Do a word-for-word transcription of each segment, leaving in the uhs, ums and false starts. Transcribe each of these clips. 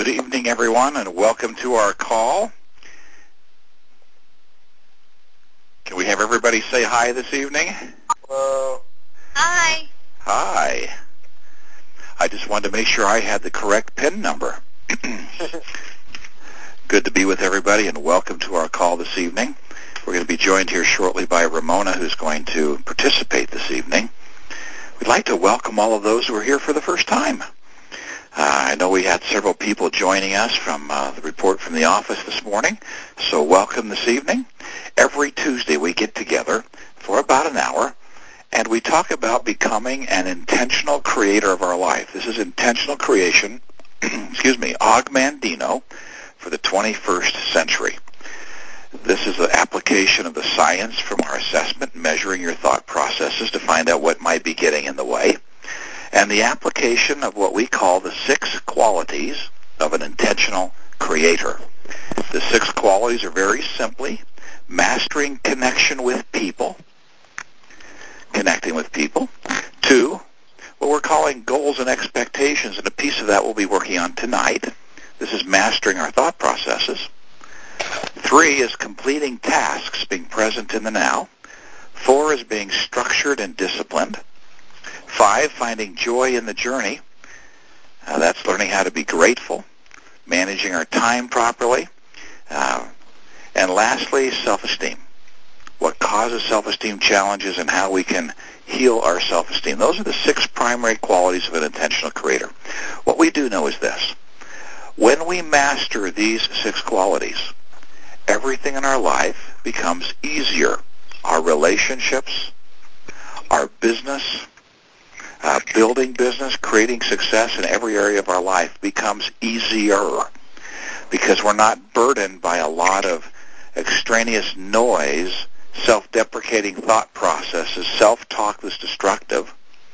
Good evening, everyone, and welcome to our call. Can we have everybody say hi this evening? Hello. Hi. Hi. I just wanted to make sure I had the correct PIN number. Good to be with everybody, and welcome to our call this evening. We're going to be joined here shortly by Ramona, who's going to participate this evening. We'd like to welcome all of those who are here for the first time. Uh, I know we had several people joining us from uh, the report from the office this morning, so welcome this evening. Every Tuesday we get together for about an hour, and we talk about becoming an intentional creator of our life. This is intentional creation, excuse me, Augmandino for the twenty-first century. This is the application of the science from our assessment, measuring your thought processes to find out what might be getting in the way, and the application of what we call the six qualities of an intentional creator. The six qualities are very simply mastering connection with people, connecting with people. Two, what we're calling goals and expectations, and a piece of that we'll be working on tonight. This is mastering our thought processes. Three is completing tasks, being present in the now. Four is being structured and disciplined. Five, finding joy in the journey. Uh, that's learning how to be grateful, managing our time properly. Uh, and lastly, self-esteem. What causes self-esteem challenges and how we can heal our self-esteem. Those are the six primary qualities of an intentional creator. What we do know is this. When we master these six qualities, everything in our life becomes easier. Our relationships, our business, uh, building business, creating success in every area of our life becomes easier because we're not burdened by a lot of extraneous noise, self-deprecating thought processes, self-talk that's destructive.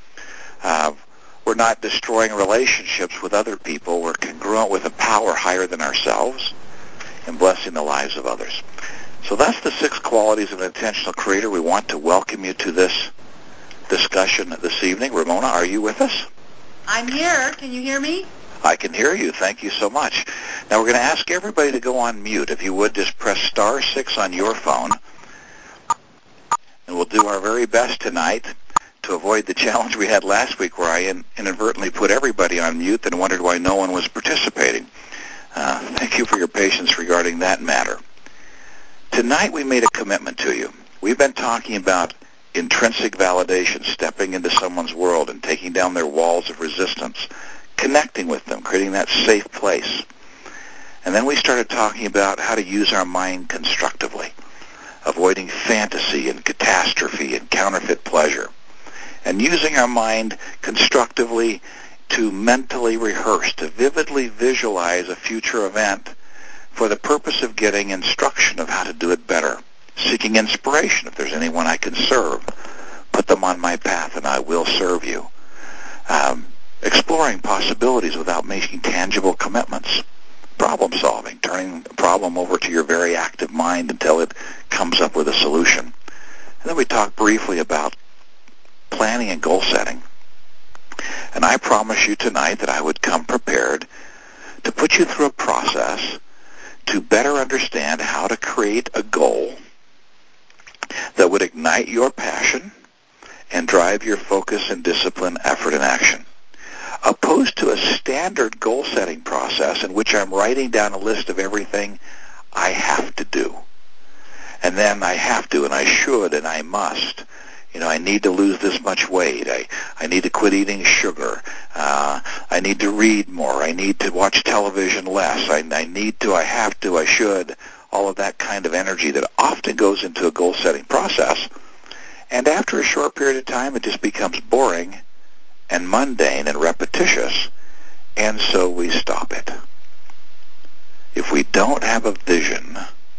Uh, we're not destroying relationships with other people. We're congruent with a power higher than ourselves and blessing the lives of others. So that's the six qualities of an intentional creator. We want to welcome you to this discussion this evening. Ramona, are you with us? I'm here. Can you hear me? I can hear you. Thank you so much. Now we're going to ask everybody to go on mute. If you would, just press star six on your phone. And we'll do our very best tonight to avoid the challenge we had last week where I in, inadvertently put everybody on mute and wondered why no one was participating. Uh, thank you for your patience regarding that matter. Tonight we made a commitment to you. We've been talking about intrinsic validation, stepping into someone's world and taking down their walls of resistance, connecting with them, creating that safe place. And then we started talking about how to use our mind constructively, avoiding fantasy and catastrophe and counterfeit pleasure, and using our mind constructively to mentally rehearse, to vividly visualize a future event for the purpose of getting instruction of how to do it better, seeking inspiration. If there's anyone I can serve, put them on my path and I will serve you. Um, exploring possibilities without making tangible commitments. Problem solving, turning a problem over to your very active mind until it comes up with a solution. And then we talked briefly about planning and goal setting. And I promise you tonight that I would come prepared to put you through a process to better understand how to create a goal that would ignite your passion and drive your focus and discipline, effort, and action, opposed to a standard goal-setting process in which I'm writing down a list of everything I have to do. And then I have to, and I should, and I must. You know, I need to lose this much weight. I, I need to quit eating sugar. Uh, I need to read more. I need to watch television less. I, I need to, I have to, I should. All of that kind of energy that often goes into a goal-setting process. And after a short period of time, it just becomes boring and mundane and repetitious, and so we stop it. If we don't have a vision,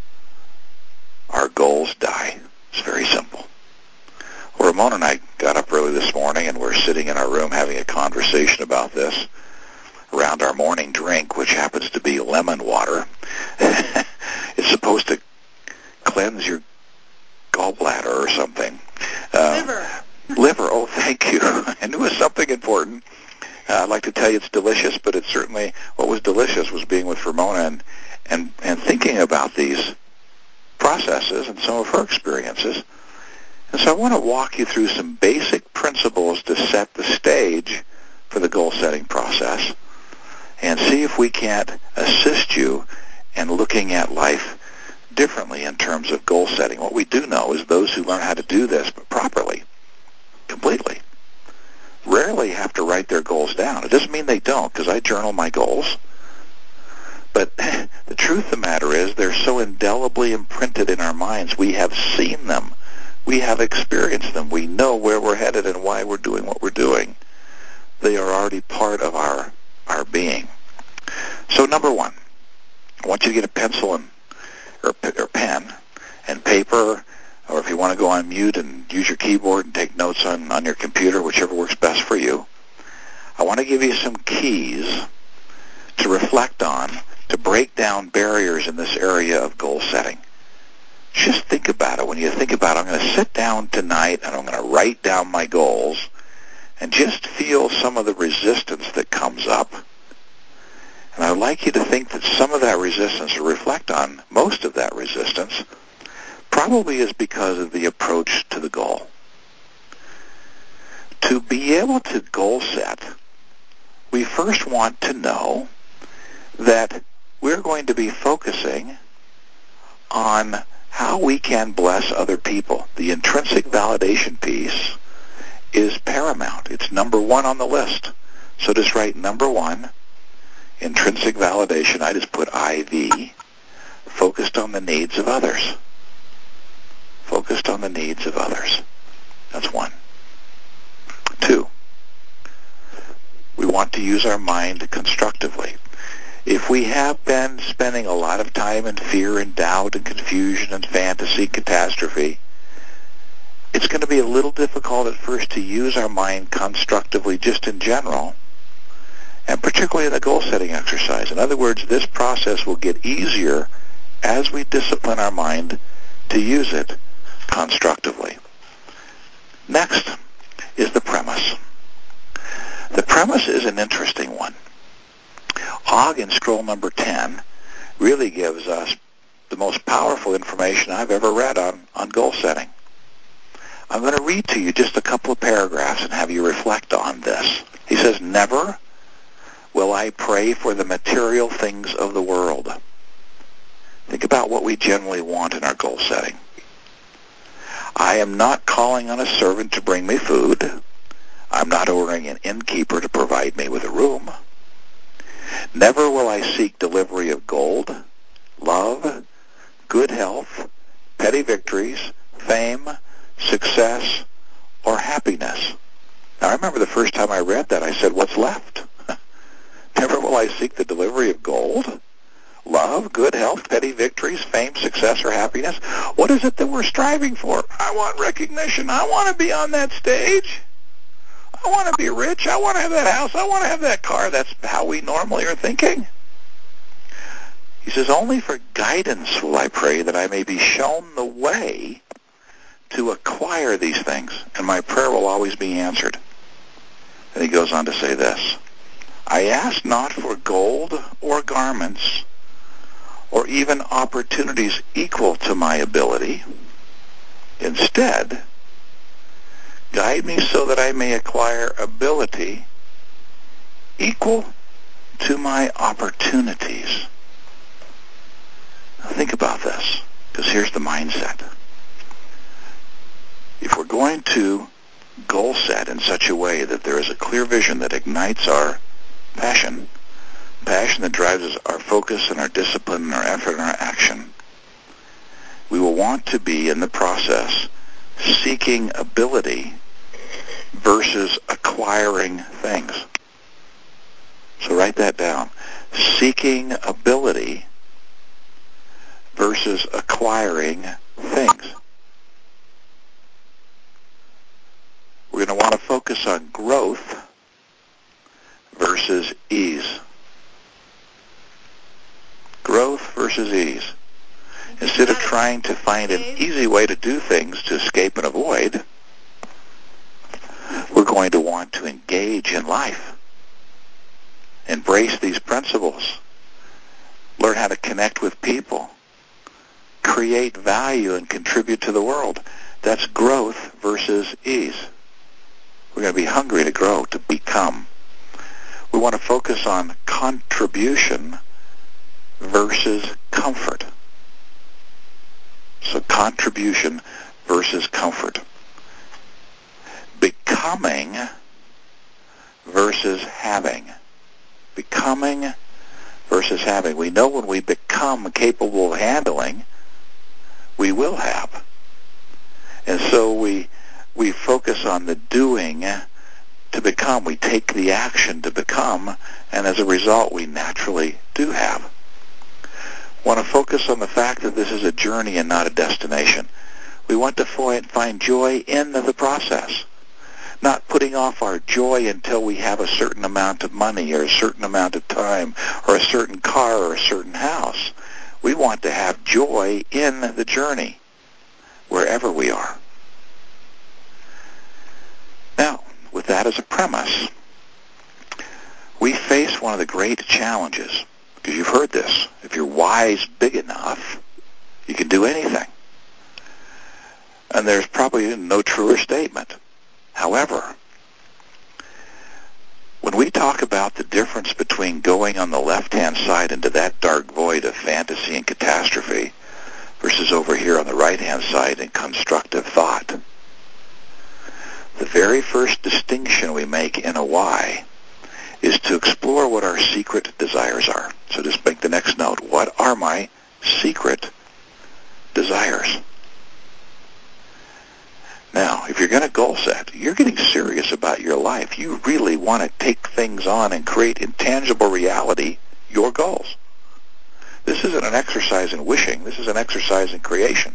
our goals die. It's very simple. Well, Ramona and I got up early this morning, and we're sitting in our room having a conversation about this around our morning drink, which happens to be lemon water. It's supposed to cleanse your gallbladder or something. Uh, liver. Liver, oh, thank you. I knew it was something important. Uh, I'd like to tell you it's delicious, but it's certainly, what was delicious was being with Ramona and, and, and thinking about these processes and some of her experiences. And so I want to walk you through some basic principles to set the stage for the goal-setting process and see if we can't assist you in looking at life differently in terms of goal setting. What we do know is those who learn how to do this properly, completely, rarely have to write their goals down. It doesn't mean they don't, because I journal my goals. But the truth of the matter is they're so indelibly imprinted in our minds. We have seen them. We have experienced them. We know where we're headed and why we're doing what we're doing. They are already part of our, our being. So number one, I want you to get a pencil and or, or pen and paper, or if you want to go on mute and use your keyboard and take notes on, on your computer, whichever works best for you. I want to give you some keys to reflect on, to break down barriers in this area of goal setting. Just think about it. When you think about it, I'm going to sit down tonight and I'm going to write down my goals and just feel some of the resistance that comes up. And I'd like you to think that some of that resistance, or reflect on most of that resistance, probably is because of the approach to the goal. To be able to goal set, we first want to know that we're going to be focusing on how we can bless other people. The intrinsic validation piece is paramount. It's number one on the list. So just write number one, intrinsic validation. I just put I V, focused on the needs of others. Focused on the needs of others. That's one. Two, we want to use our mind constructively. If we have been spending a lot of time in fear and doubt and confusion and fantasy, catastrophe, it's going to be a little difficult at first to use our mind constructively just in general, and particularly in the goal-setting exercise. In other words, this process will get easier as we discipline our mind to use it constructively. Next is the premise. The premise is an interesting one. Ogg in scroll number ten really gives us the most powerful information I've ever read on, on goal setting. I'm going to read to you just a couple of paragraphs and have you reflect on this. He says, "Never will I pray for the material things of the world." Think about what we generally want in our goal setting. "I am not calling on a servant to bring me food. I'm not ordering an innkeeper to provide me with a room. Never will I seek delivery of gold, love, good health, petty victories, fame, success, or happiness." Now, I remember the first time I read that, I said, what's left? Never will I seek the delivery of gold, love, good health, petty victories, fame, success, or happiness. What is it that we're striving for? I want recognition. I want to be on that stage. I want to be rich. I want to have that house. I want to have that car. That's how we normally are thinking. He says, "Only for guidance will I pray, that I may be shown the way to acquire these things, and my prayer will always be answered." And he goes on to say this, "I ask not for gold or garments or even opportunities equal to my ability. Instead, guide me so that I may acquire ability equal to my opportunities." Now think about this, because here's the mindset. If we're going to goal set in such a way that there is a clear vision that ignites our passion, passion that drives our focus and our discipline and our effort and our action, we will want to be in the process seeking ability versus acquiring things. So write that down. Seeking ability versus acquiring things. We're going to want to focus on growth versus ease. Growth versus ease. Instead of trying to find an easy way to do things to escape and avoid, we're going to want to engage in life embrace these principles, learn how to connect with people, create value, and contribute to the world. That's growth versus ease. We're going to be hungry to grow, to become. We want to focus on contribution versus comfort. So contribution versus comfort. Becoming versus having. Becoming versus having. We know when we become capable of handling, we will have. And so we we focus on the doing to become. We take the action to become, and as a result, we naturally do have. Want to focus on the fact that this is a journey and not a destination. We want to find joy in the process, not putting off our joy until we have a certain amount of money or a certain amount of time or a certain car or a certain house. We want to have joy in the journey, wherever we are. Now, with that as a premise, we face one of the great challenges, because you've heard this. If your why is big enough, you can do anything. And there's probably no truer statement. However, when we talk about the difference between going on the left-hand side into that dark void of fantasy and catastrophe versus over here on the right-hand side in constructive thought, the very first distinction we make in a why is to explore what our secret desires are. So just make the next note. What are my secret desires? Now, if you're going to goal set, you're getting serious about your life. You really want to take things on and create in tangible reality your goals. This isn't an exercise in wishing. This is an exercise in creation.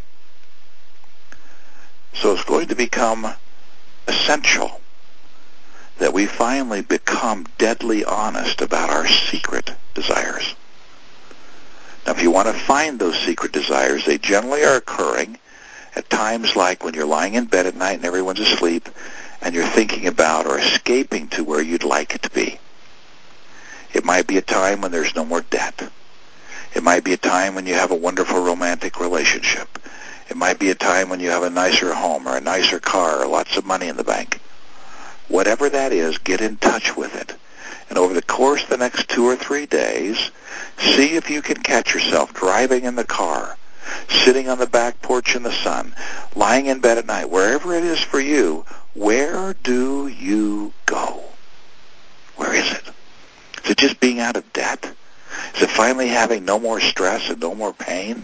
So it's going to become essential that we finally become deadly honest about our secret desires. Now, if you want to find those secret desires, they generally are occurring at times like when you're lying in bed at night and everyone's asleep and you're thinking about or escaping to where you'd like it to be. It might be a time when there's no more debt. It might be a time when you have a wonderful romantic relationship. It might be a time when you have a nicer home or a nicer car or lots of money in the bank. Whatever that is, get in touch with it. And over the course of the next two or three days, see if you can catch yourself driving in the car, sitting on the back porch in the sun, lying in bed at night, wherever it is for you. Where do you go? Where is it? Is it just being out of debt? Is it finally having no more stress and no more pain?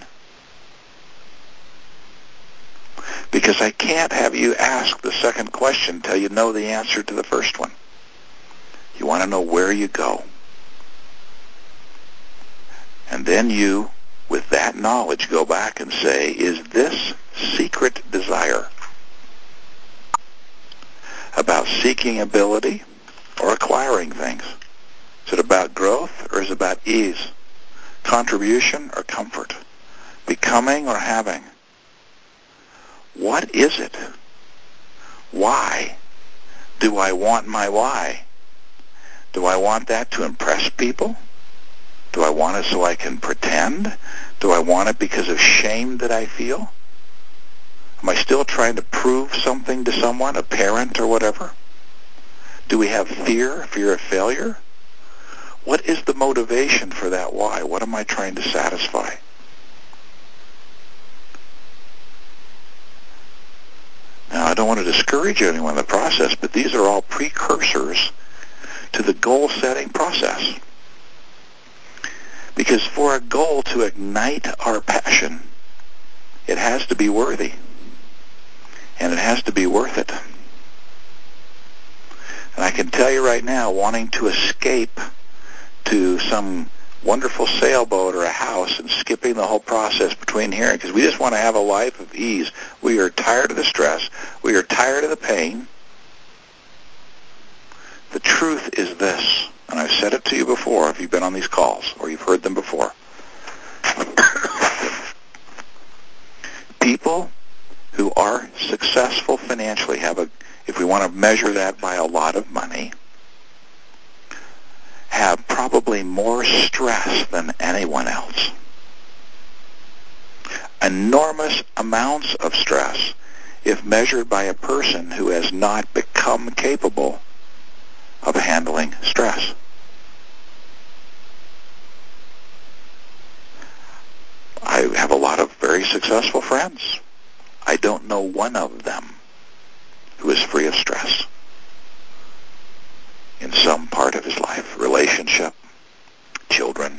Because I can't have you ask the second question until you know the answer to the first one. You want to know where you go. And then you, with that knowledge, go back and say, is this secret desire about seeking ability or acquiring things? Is it about growth or is it about ease? Contribution or comfort? Becoming or having? What is it? Why do I want my why? Do I want that to impress people? Do I want it so I can pretend? Do I want it because of shame that I feel? Am I still trying to prove something to someone, a parent or whatever? Do we have fear, fear of failure? What is the motivation for that why? What am I trying to satisfy? Now, I don't want to discourage anyone in the process, but these are all precursors to the goal-setting process. Because for a goal to ignite our passion, it has to be worthy, and it has to be worth it. And I can tell you right now, wanting to escape to some wonderful sailboat or a house and skipping the whole process between here, because we just want to have a life of ease. We are tired of the stress. We are tired of the pain. The truth is this, and I've said it to you before if you've been on these calls or you've heard them before. People who are successful financially have a, if we want to measure that by a lot of money, have probably more stress than anyone else. Enormous amounts of stress if measured by a person who has not become capable of handling stress. I have a lot of very successful friends. I don't know one of them who is free of stress in some part of his life, relationship, children,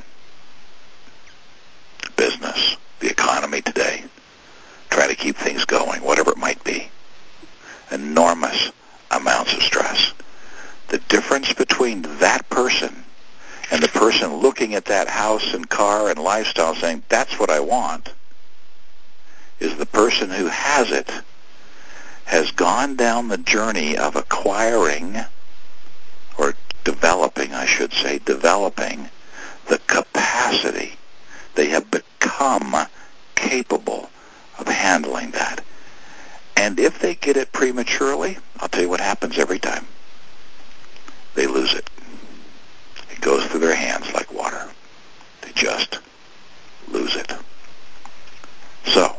business, the economy today, trying to keep things going, whatever it might be. Enormous amounts of stress. The difference between that person and the person looking at that house and car and lifestyle saying, that's what I want, is the person who has it has gone down the journey of acquiring, or developing, I should say, developing the capacity. They have become capable of handling that. And if they get it prematurely, I'll tell you what happens every time. They lose it. It goes through their hands like water. They just lose it. So,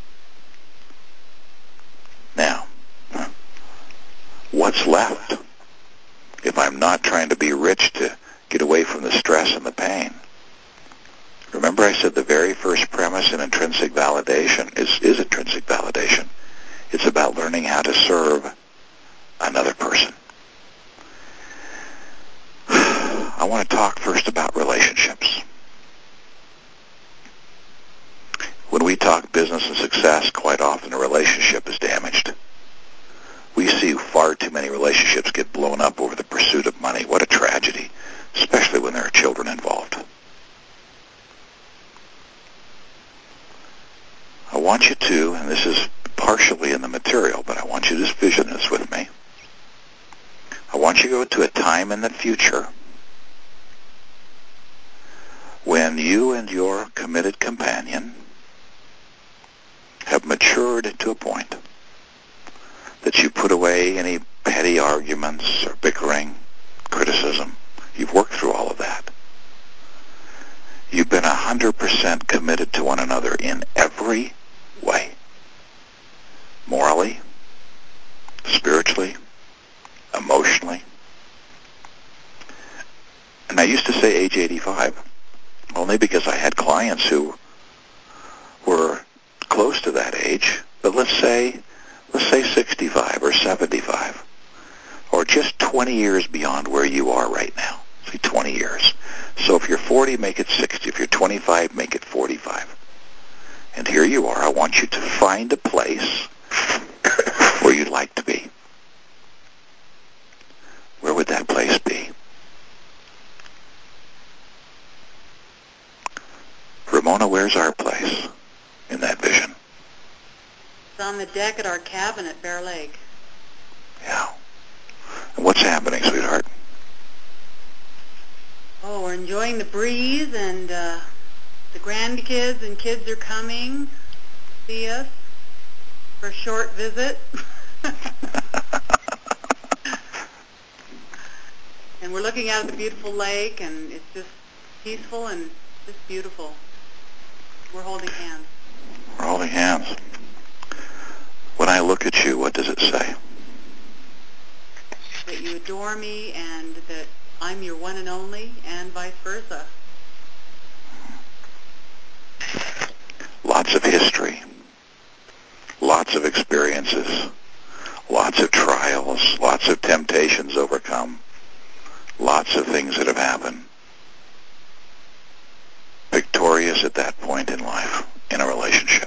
now, what's left if I'm not trying to be rich to get away from the stress and the pain? Remember I said the very first premise in intrinsic validation is, is intrinsic validation. It's about learning how to serve another person. I want to talk first about relationships. When we talk business and success, quite often a relationship is damaged. We see far too many relationships get blown up over the pursuit of money. What a tragedy, especially when there are children involved. I want you to, and this is partially in the material, but I want you to just vision this with me. I want you to go to a time in the future when you and your committed companion have matured to a point that you put away any petty arguments or bickering, criticism. You've worked through all of that. You've been one hundred percent committed to one another in every way. Morally, spiritually, emotionally. And I used to say age eighty-five, only because I had clients who were close to that age, but let's say, let's say sixty-five or seventy-five, or just twenty years beyond where you are right now. Say twenty years. So if you're forty, make it sixty. If you're twenty-five, make it forty-five. And here you are. I want you to find a place where you'd like to be. Where would that place be? Ramona, where's our place in that vision? It's on the deck at our cabin at Bear Lake. Yeah. And what's happening, sweetheart? Oh, we're enjoying the breeze, and uh, the grandkids and kids are coming to see us for a short visit. And we're looking out at the beautiful lake, and it's just peaceful and just beautiful. We're holding hands. We're holding hands. When I look at you, what does it say? That you adore me and that I'm your one and only, and vice versa. Lots of history, lots of experiences, lots of trials, lots of temptations overcome, lots of things that have happened. Victorious at that point in life, in a relationship.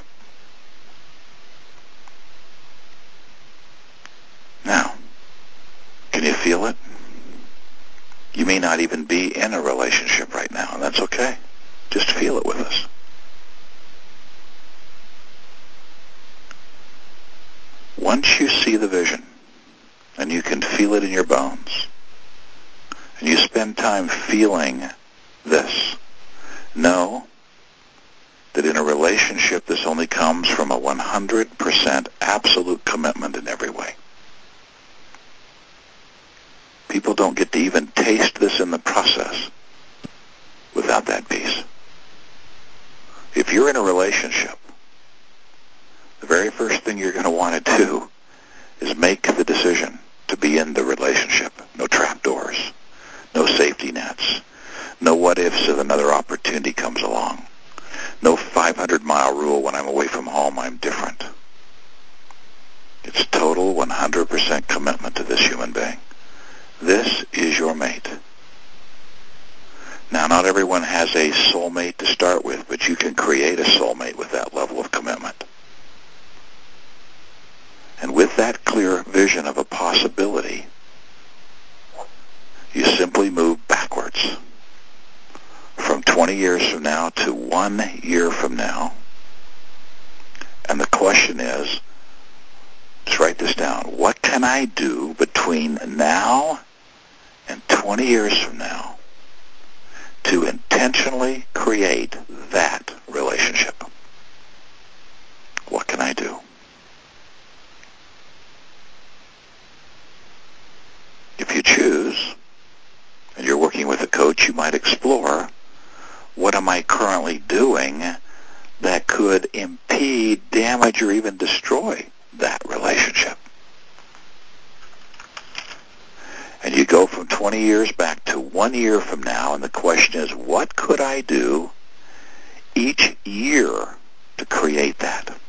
Now, can you feel it? You may not even be in a relationship right now, and that's okay. Just feel it with us. Once you see the vision, and you can feel it in your bones, and you spend time feeling this, know that in a relationship this only comes from a one hundred percent absolute commitment in every way. People don't get to even taste this in the process without that piece. If you're in a relationship, the very first thing you're going to want to do is make the decision to be in the relationship. No trapdoors, no safety nets, no what-ifs if another opportunity comes along, no five hundred mile rule when I'm away from home, I'm different. It's total one hundred percent commitment to this human being. This is your mate. Now, not everyone has a soulmate to start with, but you can create a soulmate with that level of commitment. And with that clear vision of a possibility, you simply move backwards from twenty years from now to one year from now. And the question is, let's write this down. What can I do between now and twenty years from now to intentionally create that relationship? What can I do? If you choose, and you're working with a coach, you might explore, what am I currently doing that could impede, damage, or even destroy that relationship? And you go from twenty years back to one year from now, and the question is, what could I do each year to create that?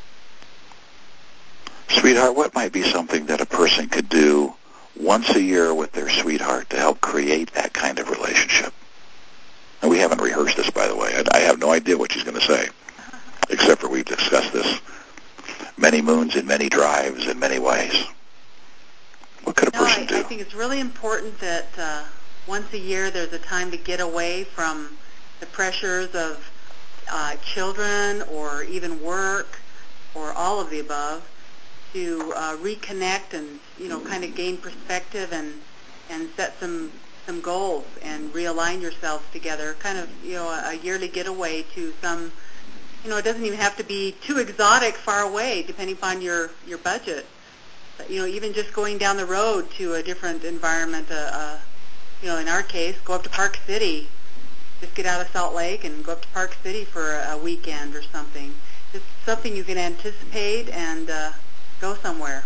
Sweetheart, what might be something that a person could do once a year with their sweetheart to help create that kind of relationship? And we haven't rehearsed this, by the way. I, I have no idea what she's going to say, except for we've discussed this many moons in many drives in many ways. What could a no, person I, do? I think it's really important that uh, once a year there's a time to get away from the pressures of uh, children or even work or all of the above, to uh, reconnect and, you know, kind of gain perspective and and set some some goals and realign yourselves together. Kind of, you know, a, a yearly getaway to some, you know, it doesn't even have to be too exotic, far away, depending upon your your budget. But, you know, even just going down the road to a different environment. Uh, uh, you know, in our case, go up to Park City. Just get out of Salt Lake and go up to Park City for a, a weekend or something. Just something you can anticipate and uh, go somewhere.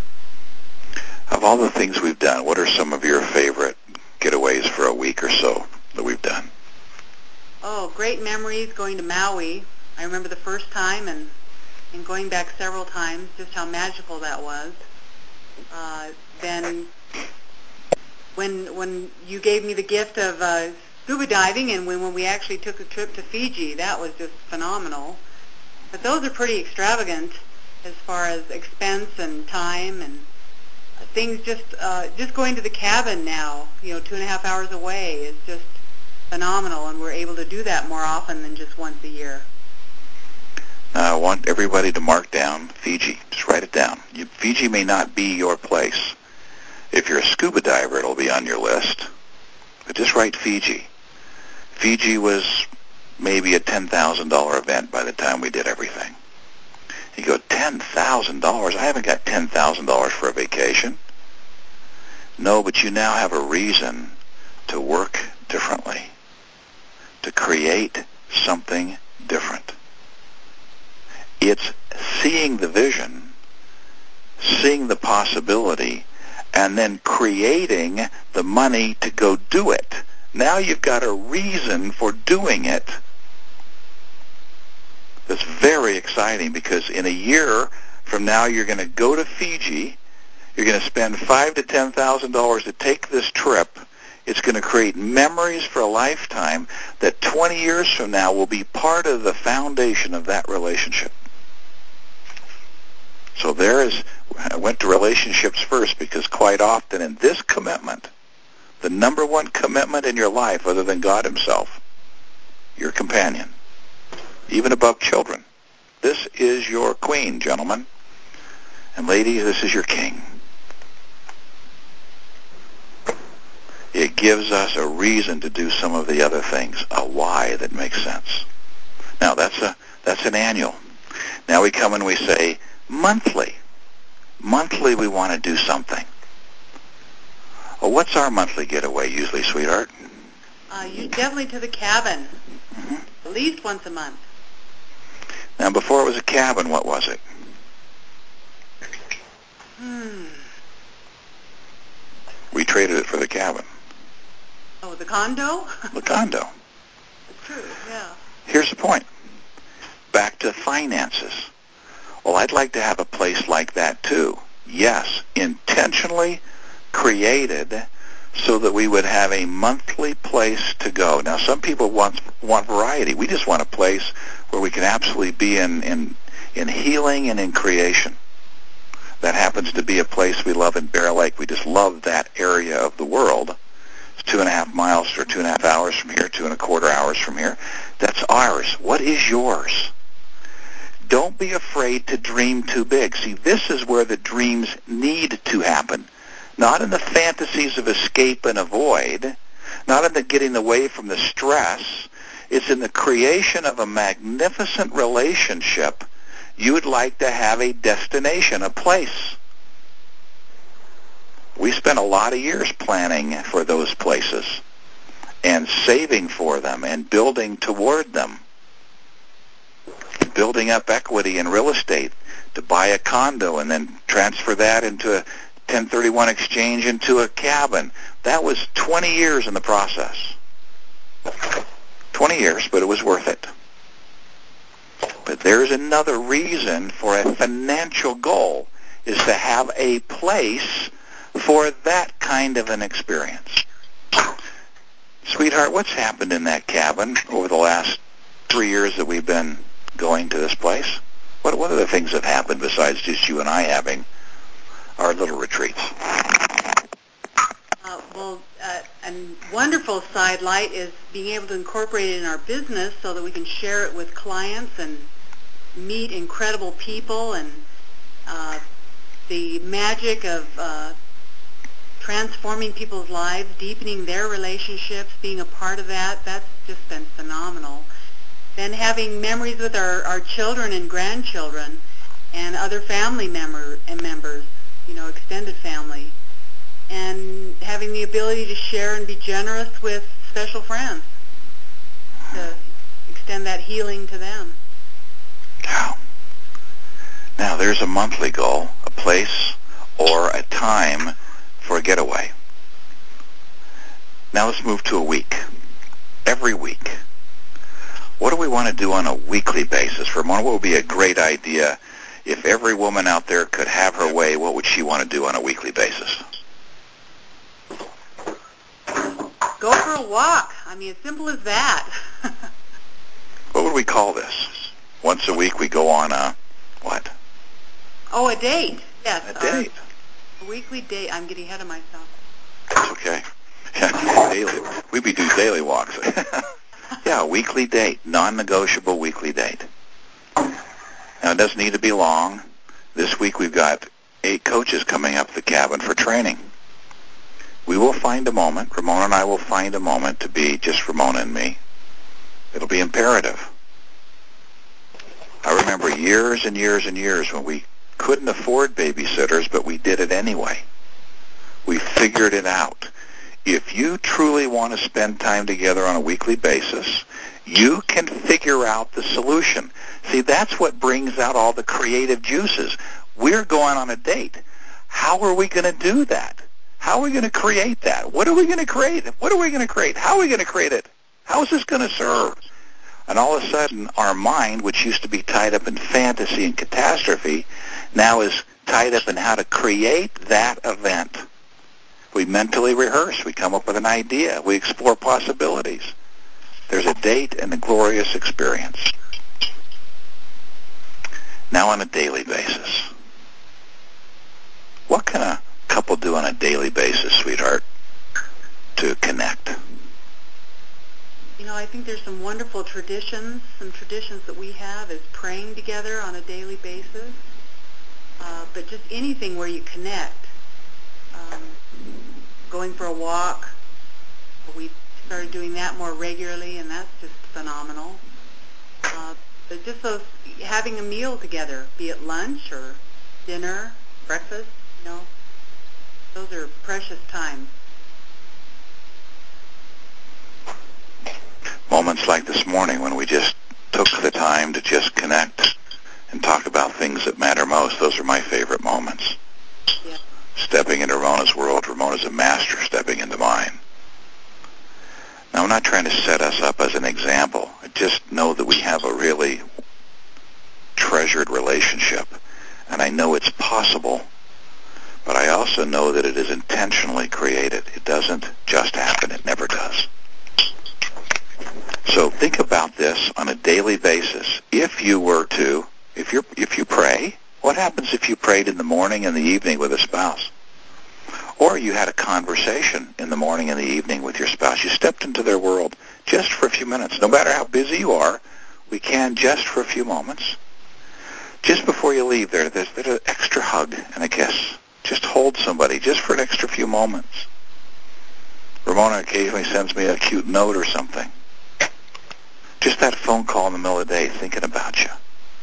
Of all the things we've done, what are some of your favorite getaways for a week or so that we've done? Oh, great memories going to Maui. I remember the first time and, and going back several times, just how magical that was. Uh, then when when you gave me the gift of uh, scuba diving, and when, when we actually took a trip to Fiji, that was just phenomenal. But those are pretty extravagant as far as expense and time and uh, things. Just uh, just going to the cabin now, you know, two and a half hours away is just phenomenal, and we're able to do that more often than just once a year. Now, I want everybody to mark down Fiji. Just write it down. You, Fiji may not be your place. If you're a scuba diver, it'll be on your list. But just write Fiji. Fiji was maybe a ten thousand dollars event by the time we did everything. You go, ten thousand dollars? I haven't got ten thousand dollars for a vacation. No, but you now have a reason to work differently, to create something different. It's seeing the vision, seeing the possibility, and then creating the money to go do it. Now you've got a reason for doing it. That's very exciting, because in a year from now you're going to go to Fiji. You're going to spend five to ten thousand dollars to take this trip. It's going to create memories for a lifetime that twenty years from now will be part of the foundation of that relationship. So there is, I went to relationships first, because quite often in this commitment, the number one commitment in your life other than God himself, your companion, even above children. This is your queen, gentlemen. And ladies, this is your king. It gives us a reason to do some of the other things, a why that makes sense. Now, that's a that's an annual. Now we come and we say, monthly. Monthly we want to do something. Well, what's our monthly getaway usually, sweetheart? Uh, you definitely to the cabin, Mm-hmm. at least once a month. Now, before it was a cabin, what was it? Hmm. We traded it for the cabin. Oh, the condo? The condo. That's true, yeah. Here's the point. Back to finances. Well, I'd like to have a place like that too. Yes, intentionally created so that we would have a monthly place to go. Now, some people want want variety. We just want a place where we can absolutely be in, in, in healing and in creation. That happens to be a place we love in Bear Lake. We just love that area of the world. It's two and a half miles or two and a half hours from here, two and a quarter hours from here. That's ours. What is yours? Don't be afraid to dream too big. See, this is where the dreams need to happen. Not in the fantasies of escape and avoid, not in the getting away from the stress. It's in the creation of a magnificent relationship. You would like to have a destination, a place. We spent a lot of years planning for those places and saving for them and building toward them, building up equity in real estate to buy a condo and then transfer that into a ten thirty-one exchange into a cabin. That was twenty years in the process. twenty years, but it was worth it. But there's another reason for a financial goal, is to have a place for that kind of an experience. Sweetheart, what's happened in that cabin over the last three years that we've been going to this place? What, what other things have happened besides just you and I having our little retreats? Uh, well, uh, a wonderful side light is being able to incorporate it in our business so that we can share it with clients and meet incredible people, and uh, the magic of uh, transforming people's lives, deepening their relationships, being a part of that, that's just been phenomenal. Then having memories with our, our children and grandchildren and other family member, and members, you know, extended family, and having the ability to share and be generous with special friends to extend that healing to them. Yeah. Now, there's a monthly goal, a place or a time for a getaway. Now let's move to a week. Every week. What do we want to do on a weekly basis? Ramona, what would be a great idea if every woman out there could have her way? What would she want to do on a weekly basis? Go for a walk. I mean, as simple as that. What would we call this? Once a week we go on a, what? Oh, a date. Yes. A date. Uh, a weekly date. I'm getting ahead of myself. That's okay. Yeah, daily. We be do daily walks. Yeah, a weekly date, non-negotiable weekly date. Now, it doesn't need to be long. This week we've got eight coaches coming up to the cabin for training. We will find a moment, Ramona and I will find a moment to be just Ramona and me. It'll be imperative. I remember years and years and years when we couldn't afford babysitters, but we did it anyway. We figured it out. If you truly want to spend time together on a weekly basis, you can figure out the solution. See, that's what brings out all the creative juices. We're going on a date. How are we going to do that? How are we going to create that? What are we going to create? What are we going to create? How are we going to create it? How is this going to serve? And all of a sudden, our mind, which used to be tied up in fantasy and catastrophe, now is tied up in how to create that event. We mentally rehearse. We come up with an idea. We explore possibilities. There's a date and a glorious experience. Now on a daily basis. What can a couple do on a daily basis, sweetheart, to connect? You know, I think there's some wonderful traditions. Some traditions that we have is praying together on a daily basis. Uh, but just anything where you connect. Um, going for a walk. We started doing that more regularly, and that's just phenomenal. Uh, but just those, having a meal together, be it lunch or dinner, breakfast, you know, those are precious times. moments like this morning when we just took the time to just connect and talk about things that matter most. Those are my favorite moments. Yeah. Stepping into Ramona's world. Ramona's a master stepping into mine. Now, I'm not trying to set us up as an example. I just know that we have a really treasured relationship, and I know it's possible, but I also know that it is intentionally created. It doesn't just happen. It never does. So think about this on a daily basis. If you were to, if you if you pray, what happens if you prayed in the morning and the evening with a spouse? Or you had a conversation in the morning and the evening with your spouse. You stepped into their world just for a few minutes. No matter how busy you are, we can just for a few moments. Just before you leave there, there's, there's an extra hug and a kiss. Just hold somebody just for an extra few moments. Ramona occasionally sends me a cute note or something. Just that phone call in the middle of the day thinking about you.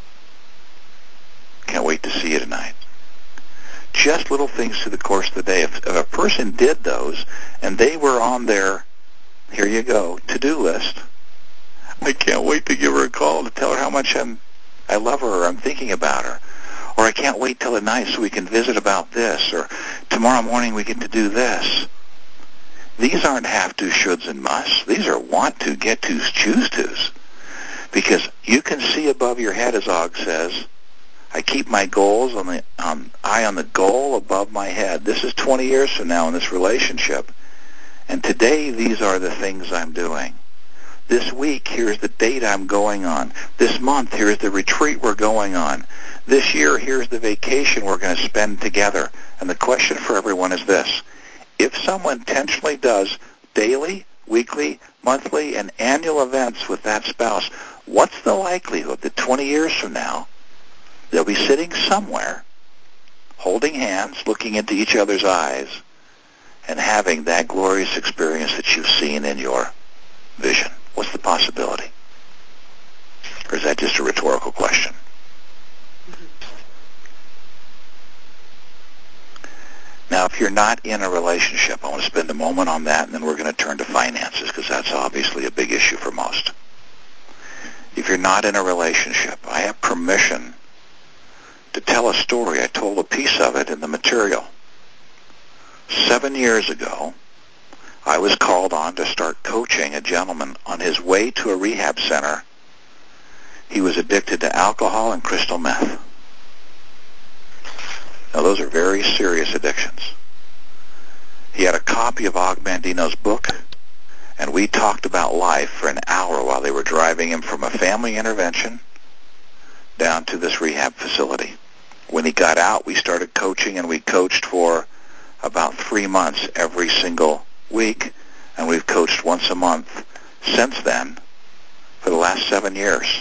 Can't wait to see you tonight. Just little things through the course of the day. If, if a person did those and they were on their, here you go, to-do list, I can't wait to give her a call to tell her how much I'm, I love her or I'm thinking about her. Or I can't wait till the night so we can visit about this. Or tomorrow morning we get to do this. These aren't have-to, shoulds, and musts. These are want-to, get-tos, choose-tos. Because you can see above your head, as Og says, I keep my goals on the um, eye on the goal above my head. This is twenty years from now in this relationship. And today, these are the things I'm doing. This week, here's the date I'm going on. This month, here's the retreat we're going on. This year, here's the vacation we're going to spend together. And the question for everyone is this. If someone intentionally does daily, weekly, monthly, and annual events with that spouse, what's the likelihood that twenty years from now, they'll be sitting somewhere, holding hands, looking into each other's eyes, and having that glorious experience that you've seen in your vision? What's the possibility? Or is that just a rhetorical question? Now, if you're not in a relationship, I want to spend a moment on that, and then we're going to turn to finances, because that's obviously a big issue for most. If you're not in a relationship, I have permission to tell a story. I told a piece of it in the material. Seven years ago, I was called on to start coaching a gentleman on his way to a rehab center. He was addicted to alcohol and crystal meth. Now, those are very serious addictions. He had a copy of Og Mandino's book, and we talked about life for an hour while they were driving him from a family intervention down to this rehab facility. When he got out, we started coaching, and we coached for about three months every single week, and we've coached once a month since then for the last seven years.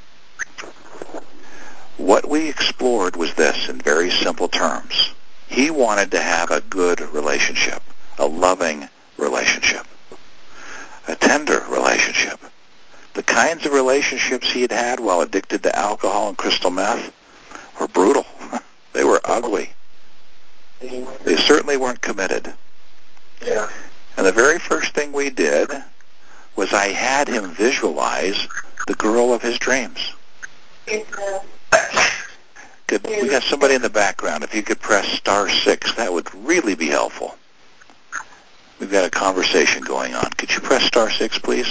What we explored was this in very simple terms. He wanted to have a good relationship, a loving relationship, a tender relationship. The kinds of relationships he had had while addicted to alcohol and crystal meth were brutal. They were ugly. They certainly weren't committed. Yeah. And the very first thing we did was I had him visualize the girl of his dreams. Good. We got somebody in the background. If you could press star six, that would really be helpful. We've got a conversation going on. Could you press star six, please?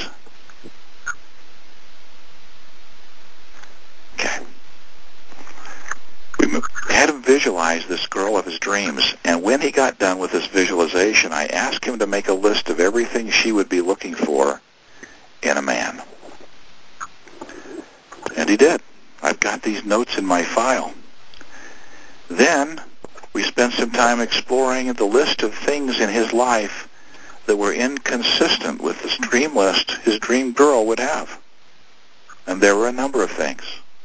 Okay. We had him visualize this girl of his dreams, and when he got done with this visualization, I asked him to make a list of everything she would be looking for in a man. And he did. I've got these notes in my file. Then we spent some time exploring the list of things in his life that were inconsistent with this dream list his dream girl would have. And there were a number of things.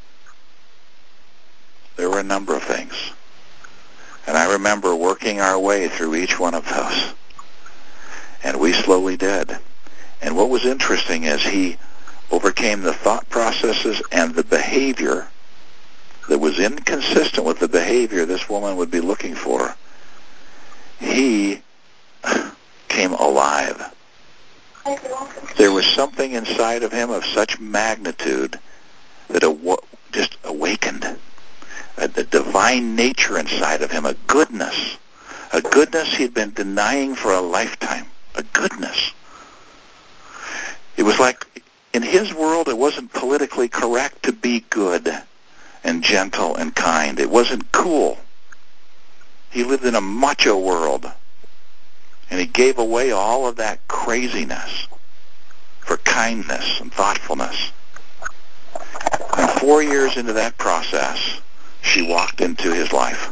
There were a number of things. And I remember working our way through each one of those. And we slowly did. And what was interesting is he overcame the thought processes and the behavior that was inconsistent with the behavior this woman would be looking for. He came alive. There was was something inside of him of such magnitude that it just awakened. Uh, the divine nature inside of him, a goodness, a goodness he'd been denying for a lifetime, a goodness. It was like, in his world, it wasn't politically correct to be good and gentle and kind. It wasn't cool. He lived in a macho world, and he gave away all of that craziness for kindness and thoughtfulness. And four years into that process, she walked into his life.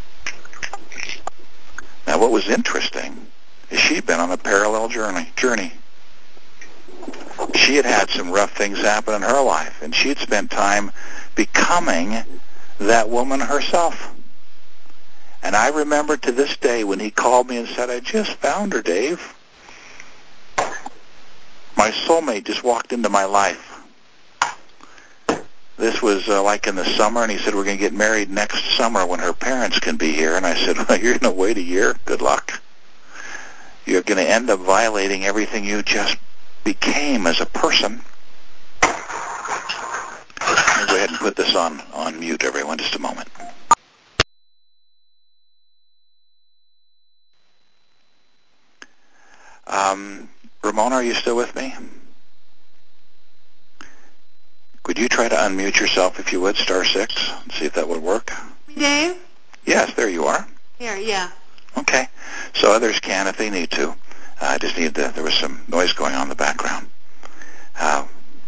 Now, what was interesting is she'd been on a parallel journey. journey. She had had some rough things happen in her life, and she'd spent time becoming that woman herself. And I remember to this day when he called me and said, I just found her, Dave. My soulmate just walked into my life. This was uh, like in the summer, and he said, we're going to get married next summer when her parents can be here. And I said, well, you're going to wait a year? Good luck. You're going to end up violating everything you just became as a person. I'll go ahead and put this on, on mute, everyone, just a moment. Um, Ramona, are you still with me? Could you try to unmute yourself, if you would, star six, and see if that would work? Dave? Yes, there you are. Here, yeah. Okay. So others can if they need to. Uh, I just needed to, there was some noise going on in the background. Uh,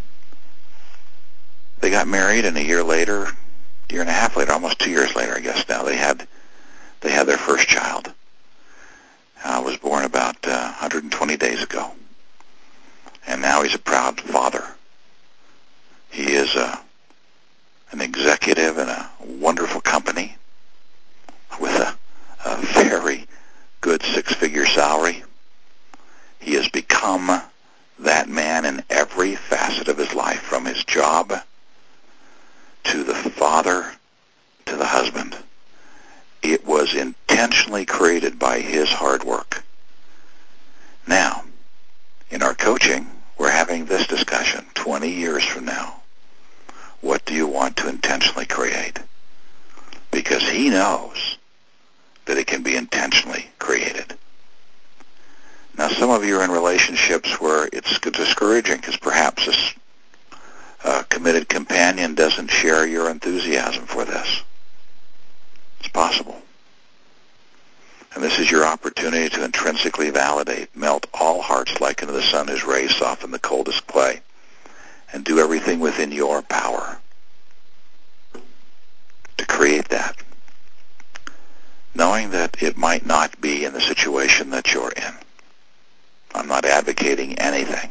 they got married, and a year later, year and a half later, almost two years later, I guess now, they had they had their first child. Uh, was born about uh, one hundred twenty days ago. And now he's a proud father. He is a, an executive in a wonderful company with a, a very good six-figure salary. He has become that man in every facet of his life, from his job to the father to the husband. It was intentionally created by his hard work. Now, in our coaching, we're having this discussion twenty years from now. What do you want to intentionally create? Because he knows that it can be intentionally created. Now, some of you are in relationships where it's discouraging because perhaps a, a committed companion doesn't share your enthusiasm for this. It's possible. And this is your opportunity to intrinsically validate, melt all hearts like into the sun whose rays soften the coldest clay, and do everything within your power to create that, knowing that it might not be in the situation that you're in. I'm not advocating anything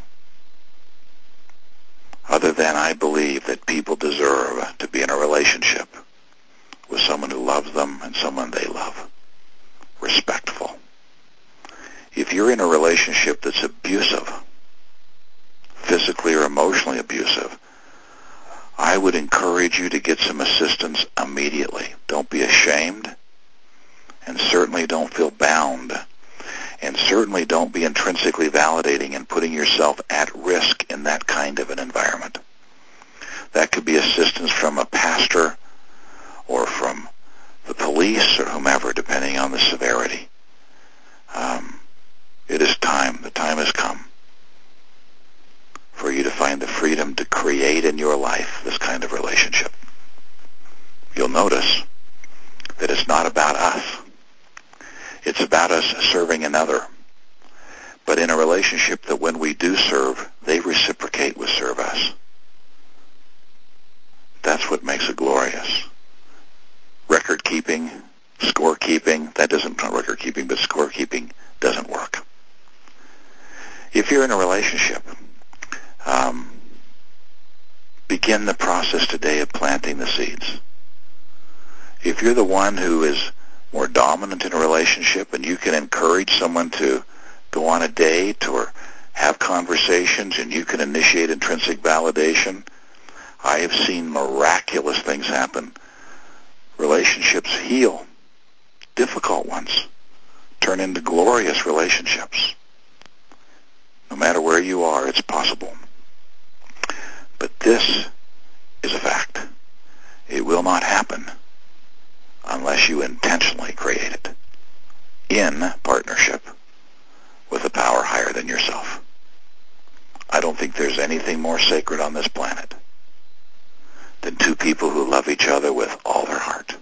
other than I believe that people deserve to be in a relationship with someone who loves them and someone they love. Respectful. If you're in a relationship that's abusive, physically or emotionally abusive, I would encourage you to get some assistance immediately. Don't be ashamed, and certainly don't feel bound, and certainly don't be intrinsically validating and putting yourself at risk in that kind of an environment. That could be assistance from a pastor or from the police or whomever, depending on the severity. Um, it is time. The time has come for you to find the freedom to create in your life this kind of relationship. You'll notice that it's not about us. It's about us serving another. But in a relationship that when we do serve, they reciprocate with serve us. That's what makes it glorious. Record keeping, score keeping, that doesn't, not record keeping, but score keeping doesn't work. If you're in a relationship, um, begin the process today of planting the seeds. If you're the one who is more dominant in a relationship and you can encourage someone to go on a date or have conversations and you can initiate intrinsic validation, I have seen miraculous things happen. Relationships heal. Difficult ones turn into glorious relationships. No matter where you are, it's possible. But this is a fact. It will not happen unless you intentionally create it in partnership with a power higher than yourself. I don't think there's anything more sacred on this planet than two people who love each other with all their heart.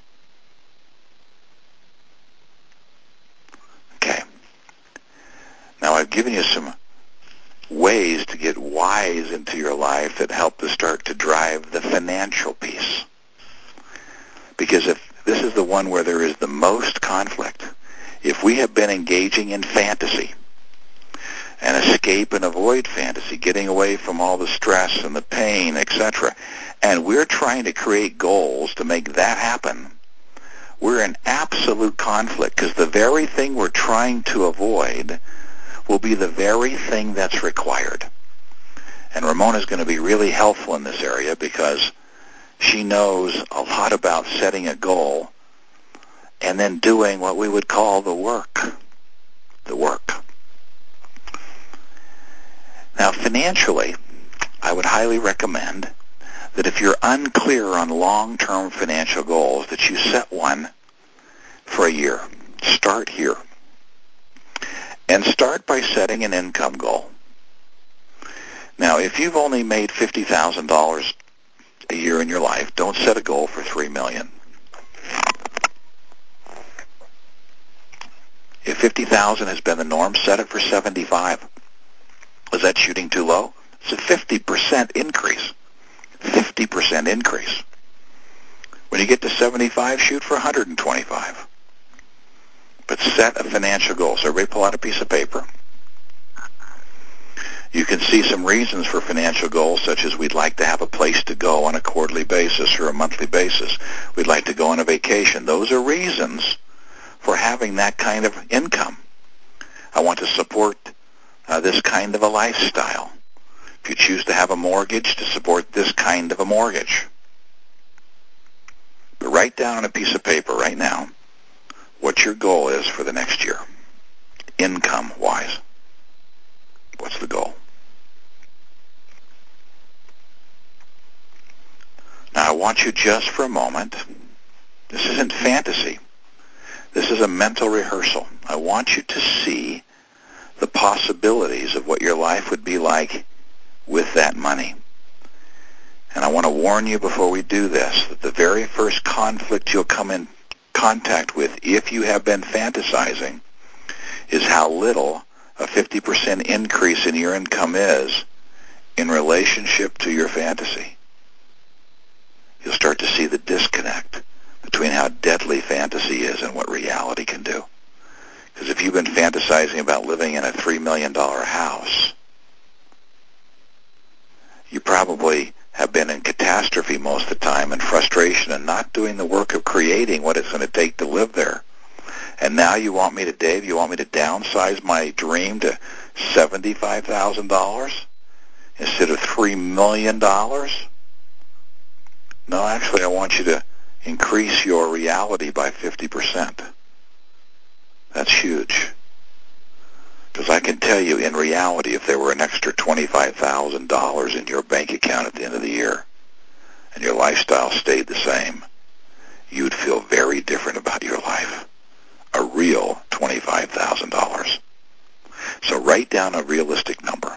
Okay. Now I've given you some ways to get wise into your life that help to start to drive the financial piece. Because if this is the one where there is the most conflict, if we have been engaging in fantasy and escape and avoid fantasy, getting away from all the stress and the pain, et cetera, and we're trying to create goals to make that happen, we're in absolute conflict because the very thing we're trying to avoid will be the very thing that's required. And Ramona is going to be really helpful in this area because she knows a lot about setting a goal and then doing what we would call the work. The work. Now, financially, I would highly recommend that if you're unclear on long-term financial goals, that you set one for a year. Start here. And start by setting an income goal. Now, if you've only made fifty thousand dollars a year in your life, don't set a goal for three million dollars. If fifty thousand dollars has been the norm, set it for seventy-five. Is that shooting too low? It's a fifty percent increase. fifty percent increase. When you get to seventy-five, shoot for one hundred twenty-five. But set a financial goal. So everybody pull out a piece of paper. You can see some reasons for financial goals, such as we'd like to have a place to go on a quarterly basis or a monthly basis. We'd like to go on a vacation. Those are reasons for having that kind of income. I want to support uh, this kind of a lifestyle. If you choose to have a mortgage, to support this kind of a mortgage. But write down on a piece of paper right now what your goal is for the next year, income-wise. What's the goal? Now, I want you just for a moment, this isn't fantasy. This is a mental rehearsal. I want you to see the possibilities of what your life would be like with that money. And I want to warn you before we do this that the very first conflict you'll come in contact with, if you have been fantasizing, is how little a fifty percent increase in your income is in relationship to your fantasy. You'll start to see the disconnect between how deadly fantasy is and what reality can do. Because if you've been fantasizing about living in a three million dollars house, you probably have been in catastrophe most of the time and frustration and not doing the work of creating what it's going to take to live there. And now you want me to, Dave, you want me to downsize my dream to seventy-five thousand dollars instead of three million dollars? No, actually, I want you to increase your reality by fifty percent. That's huge. Because I can tell you, in reality, if there were an extra twenty-five thousand dollars in your bank account at the end of the year and your lifestyle stayed the same, you'd feel very different about your life. A real twenty-five thousand dollars. So write down a realistic number.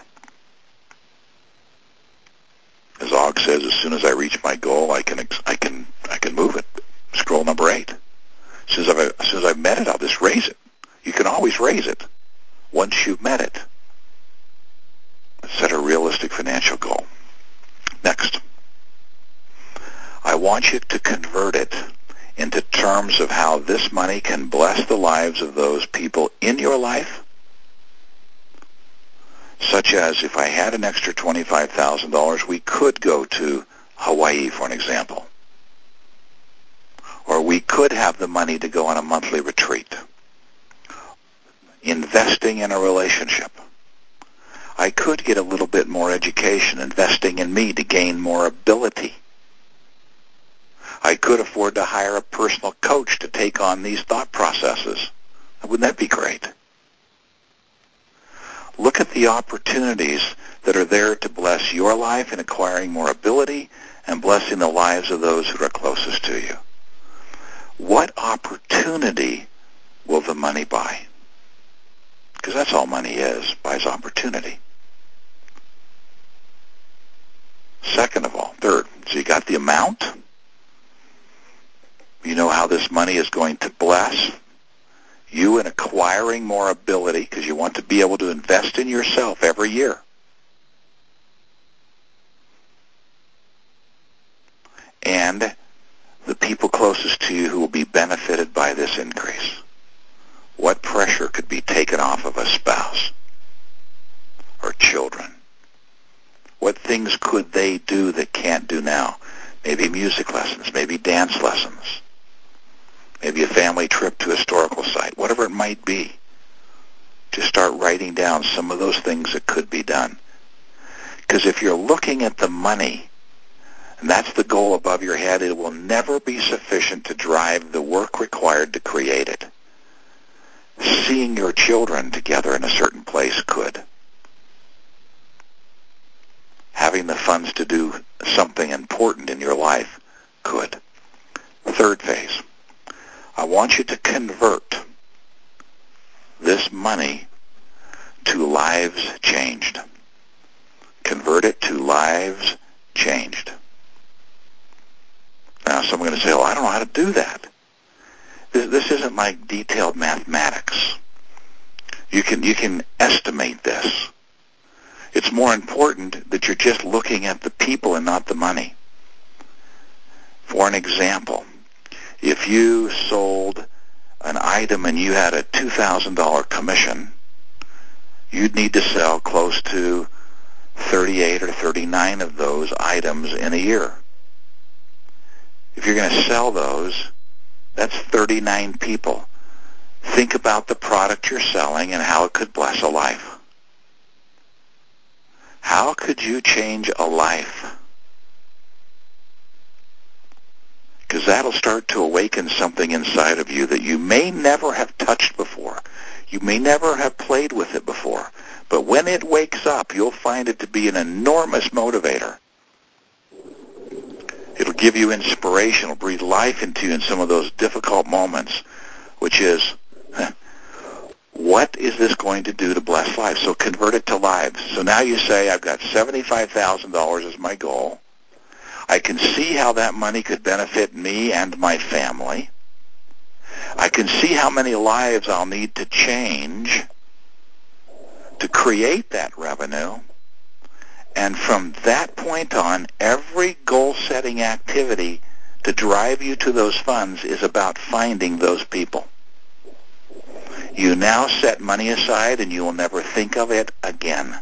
As Og says, as soon as I reach my goal, I can I can I can move it. Scroll number eight. As soon as I've, as soon as I've met it, I'll just raise it. You can always raise it once you've met it. Set a realistic financial goal. Next, I want you to convert it into terms of how this money can bless the lives of those people in your life, such as if I had an extra twenty-five thousand dollars, we could go to Hawaii, for an example. Or we could have the money to go on a monthly retreat. Investing in a relationship. I could get a little bit more education, investing in me to gain more ability. I could afford to hire a personal coach to take on these thought processes. Wouldn't that be great? Look at the opportunities that are there to bless your life in acquiring more ability and blessing the lives of those who are closest to you. What opportunity will the money buy? Because that's all money is, buys opportunity. Second of all, third, so you got the amount. You know how this money is going to bless you in acquiring more ability because you want to be able to invest in yourself every year. And the people closest to you who will be benefited by this increase. What pressure could be taken off of a spouse or children? What things could they do that can't do now? Maybe music lessons, maybe dance lessons, maybe a family trip to a historical site, whatever it might be. Just start writing down some of those things that could be done. Because if you're looking at the money, and that's the goal above your head, it will never be sufficient to drive the work required to create it. Seeing your children together in a certain place could. Having the funds to do something important in your life could. Third phase. I want you to convert this money to lives changed. Convert it to lives changed. Now, someone's going to say, oh, I don't know how to do that. This, this isn't like detailed mathematics. You can, you can estimate this. It's more important that you're just looking at the people and not the money. For an example, if you sold an item and you had a two thousand dollars commission, you'd need to sell close to thirty-eight or thirty-nine of those items in a year. If you're going to sell those, that's thirty-nine people. Think about the product you're selling and how it could bless a life. How could you change a life? Because that'll start to awaken something inside of you that you may never have touched before. You may never have played with it before. But when it wakes up, you'll find it to be an enormous motivator. It'll give you inspiration. It'll breathe life into you in some of those difficult moments, which is, what is this going to do to bless lives? So convert it to lives. So now you say, I've got seventy-five thousand dollars as my goal. I can see how that money could benefit me and my family. I can see how many lives I'll need to change to create that revenue. And from that point on, every goal-setting activity to drive you to those funds is about finding those people. You now set money aside and you will never think of it again.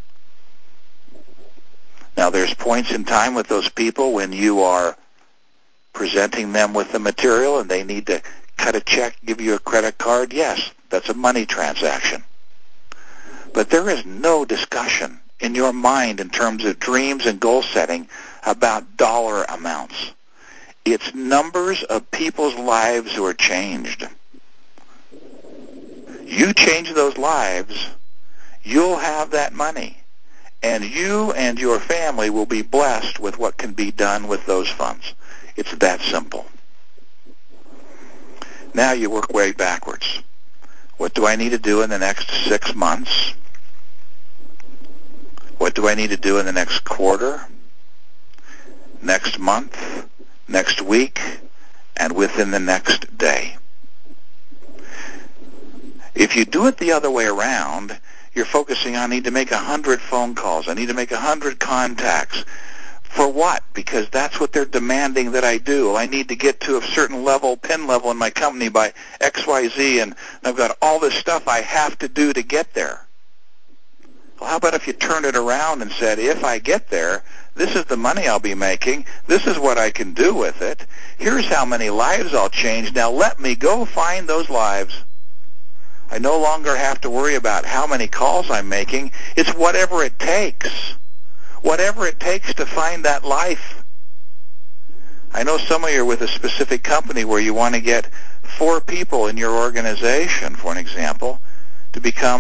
Now, there's points in time with those people when you are presenting them with the material and they need to cut a check, give you a credit card. Yes, that's a money transaction. But there is no discussion in your mind in terms of dreams and goal setting about dollar amounts. It's numbers of people's lives who are changed. You change those lives, you'll have that money. And you and your family will be blessed with what can be done with those funds. It's that simple. Now you work way backwards. What do I need to do in the next six months? What do I need to do in the next quarter, next month, next week, and within the next day? If you do it the other way around, you're focusing on, I need to make one hundred phone calls. I need to make one hundred contacts. For what? Because that's what they're demanding that I do. I need to get to a certain level, pin level in my company by X Y Z, and I've got all this stuff I have to do to get there. Well, how about if you turned it around and said, if I get there, this is the money I'll be making. This is what I can do with it. Here's how many lives I'll change. Now let me go find those lives. I no longer have to worry about how many calls I'm making. It's whatever it takes. Whatever it takes to find that life. I know some of you are with a specific company where you want to get four people in your organization, for an example, to become a,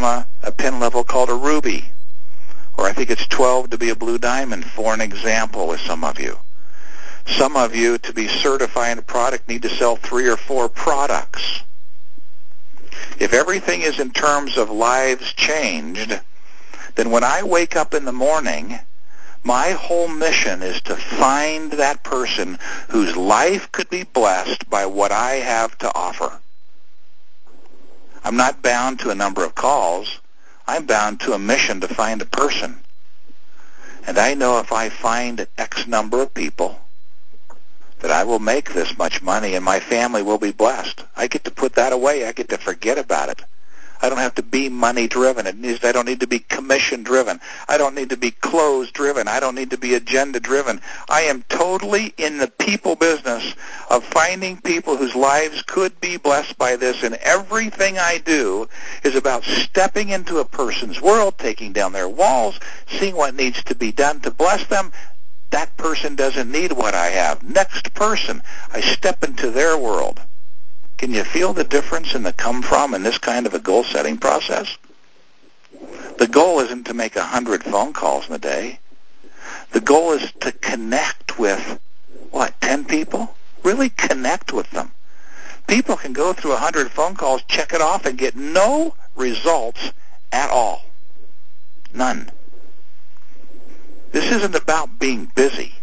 a pin level called a ruby, or I think it's twelve to be a blue diamond, for an example with some of you. Some of you, to be certified in a product, need to sell three or four products. If everything is in terms of lives changed, then when I wake up in the morning, my whole mission is to find that person whose life could be blessed by what I have to offer. I'm not bound to a number of calls. I'm bound to a mission to find a person. And I know if I find X number of people, that I will make this much money and my family will be blessed. I get to put that away. I get to forget about it. I don't have to be money-driven. It needs, I don't need to be commission-driven. I don't need to be close-driven. I don't need to be agenda-driven. I am totally in the people business of finding people whose lives could be blessed by this, and everything I do is about stepping into a person's world, taking down their walls, seeing what needs to be done to bless them. That person doesn't need what I have. Next person, I step into their world. Can you feel the difference in the come from in this kind of a goal-setting process? The goal isn't to make a hundred phone calls in a day. The goal is to connect with, what, ten people? Really connect with them. People can go through a hundred phone calls, check it off, and get no results at all. None. This isn't about being busy.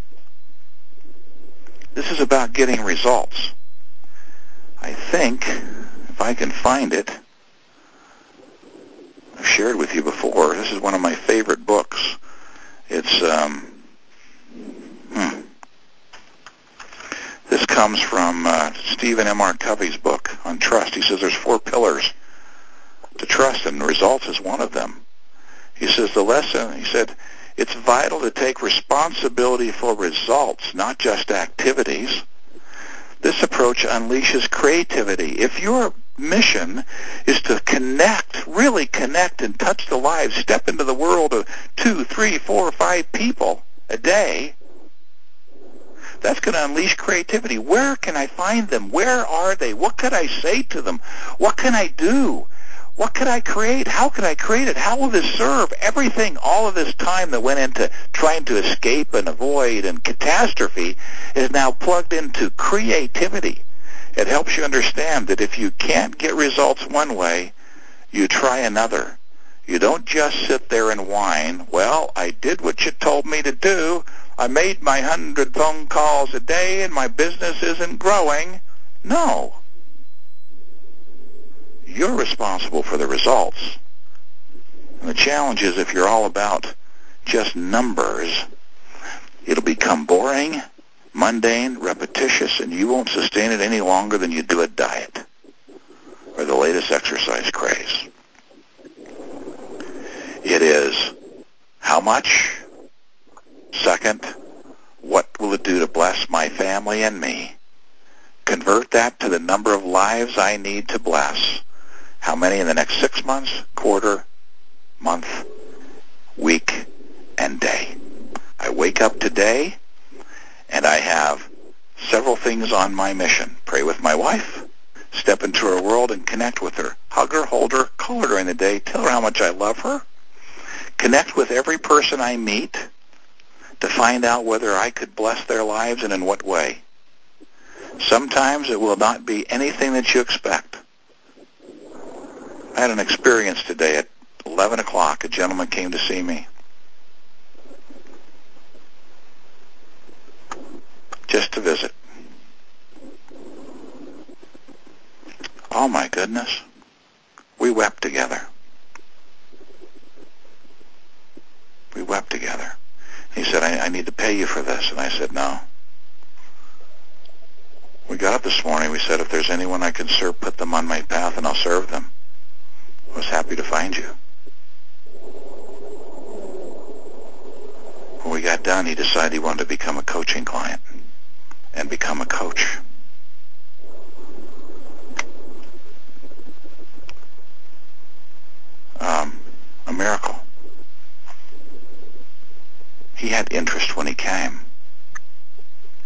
This is about getting results. I think, if I can find it, I've shared with you before, this is one of my favorite books. It's, um, hmm. This comes from uh, Stephen M R Covey's book on trust. He says there's four pillars to trust, and results is one of them. He says the lesson, he said, it's vital to take responsibility for results, not just activities. This approach unleashes creativity. If your mission is to connect, really connect and touch the lives, step into the world of two, three, four, five people a day, that's going to unleash creativity. Where can I find them? Where are they? What could I say to them? What can I do? What could I create? How could I create it? How will this serve? Everything, all of this time that went into trying to escape and avoid and catastrophe is now plugged into creativity. It helps you understand that if you can't get results one way, you try another. You don't just sit there and whine, well, I did what you told me to do. I made my hundred phone calls a day and my business isn't growing. No. You're responsible for the results. And the challenge is if you're all about just numbers, it'll become boring, mundane, repetitious, and you won't sustain it any longer than you do a diet or the latest exercise craze. It is how much? Second, what will it do to bless my family and me? Convert that to the number of lives I need to bless. How many in the next six months, quarter, month, week, and day? I wake up today, and I have several things on my mission. Pray with my wife, step into her world and connect with her. Hug her, hold her, call her during the day, tell her how much I love her. Connect with every person I meet to find out whether I could bless their lives and in what way. Sometimes it will not be anything that you expect. I had an experience today at eleven o'clock. A gentleman came to see me. Just to visit. Oh my goodness. We wept together. We wept together. He said, I, I need to pay you for this. And I said, no. We got up this morning. We said, if there's anyone I can serve, put them on my path and I'll serve them. I was happy to find you. When we got done, he decided he wanted to become a coaching client and become a coach. Um, a miracle. He had interest when he came.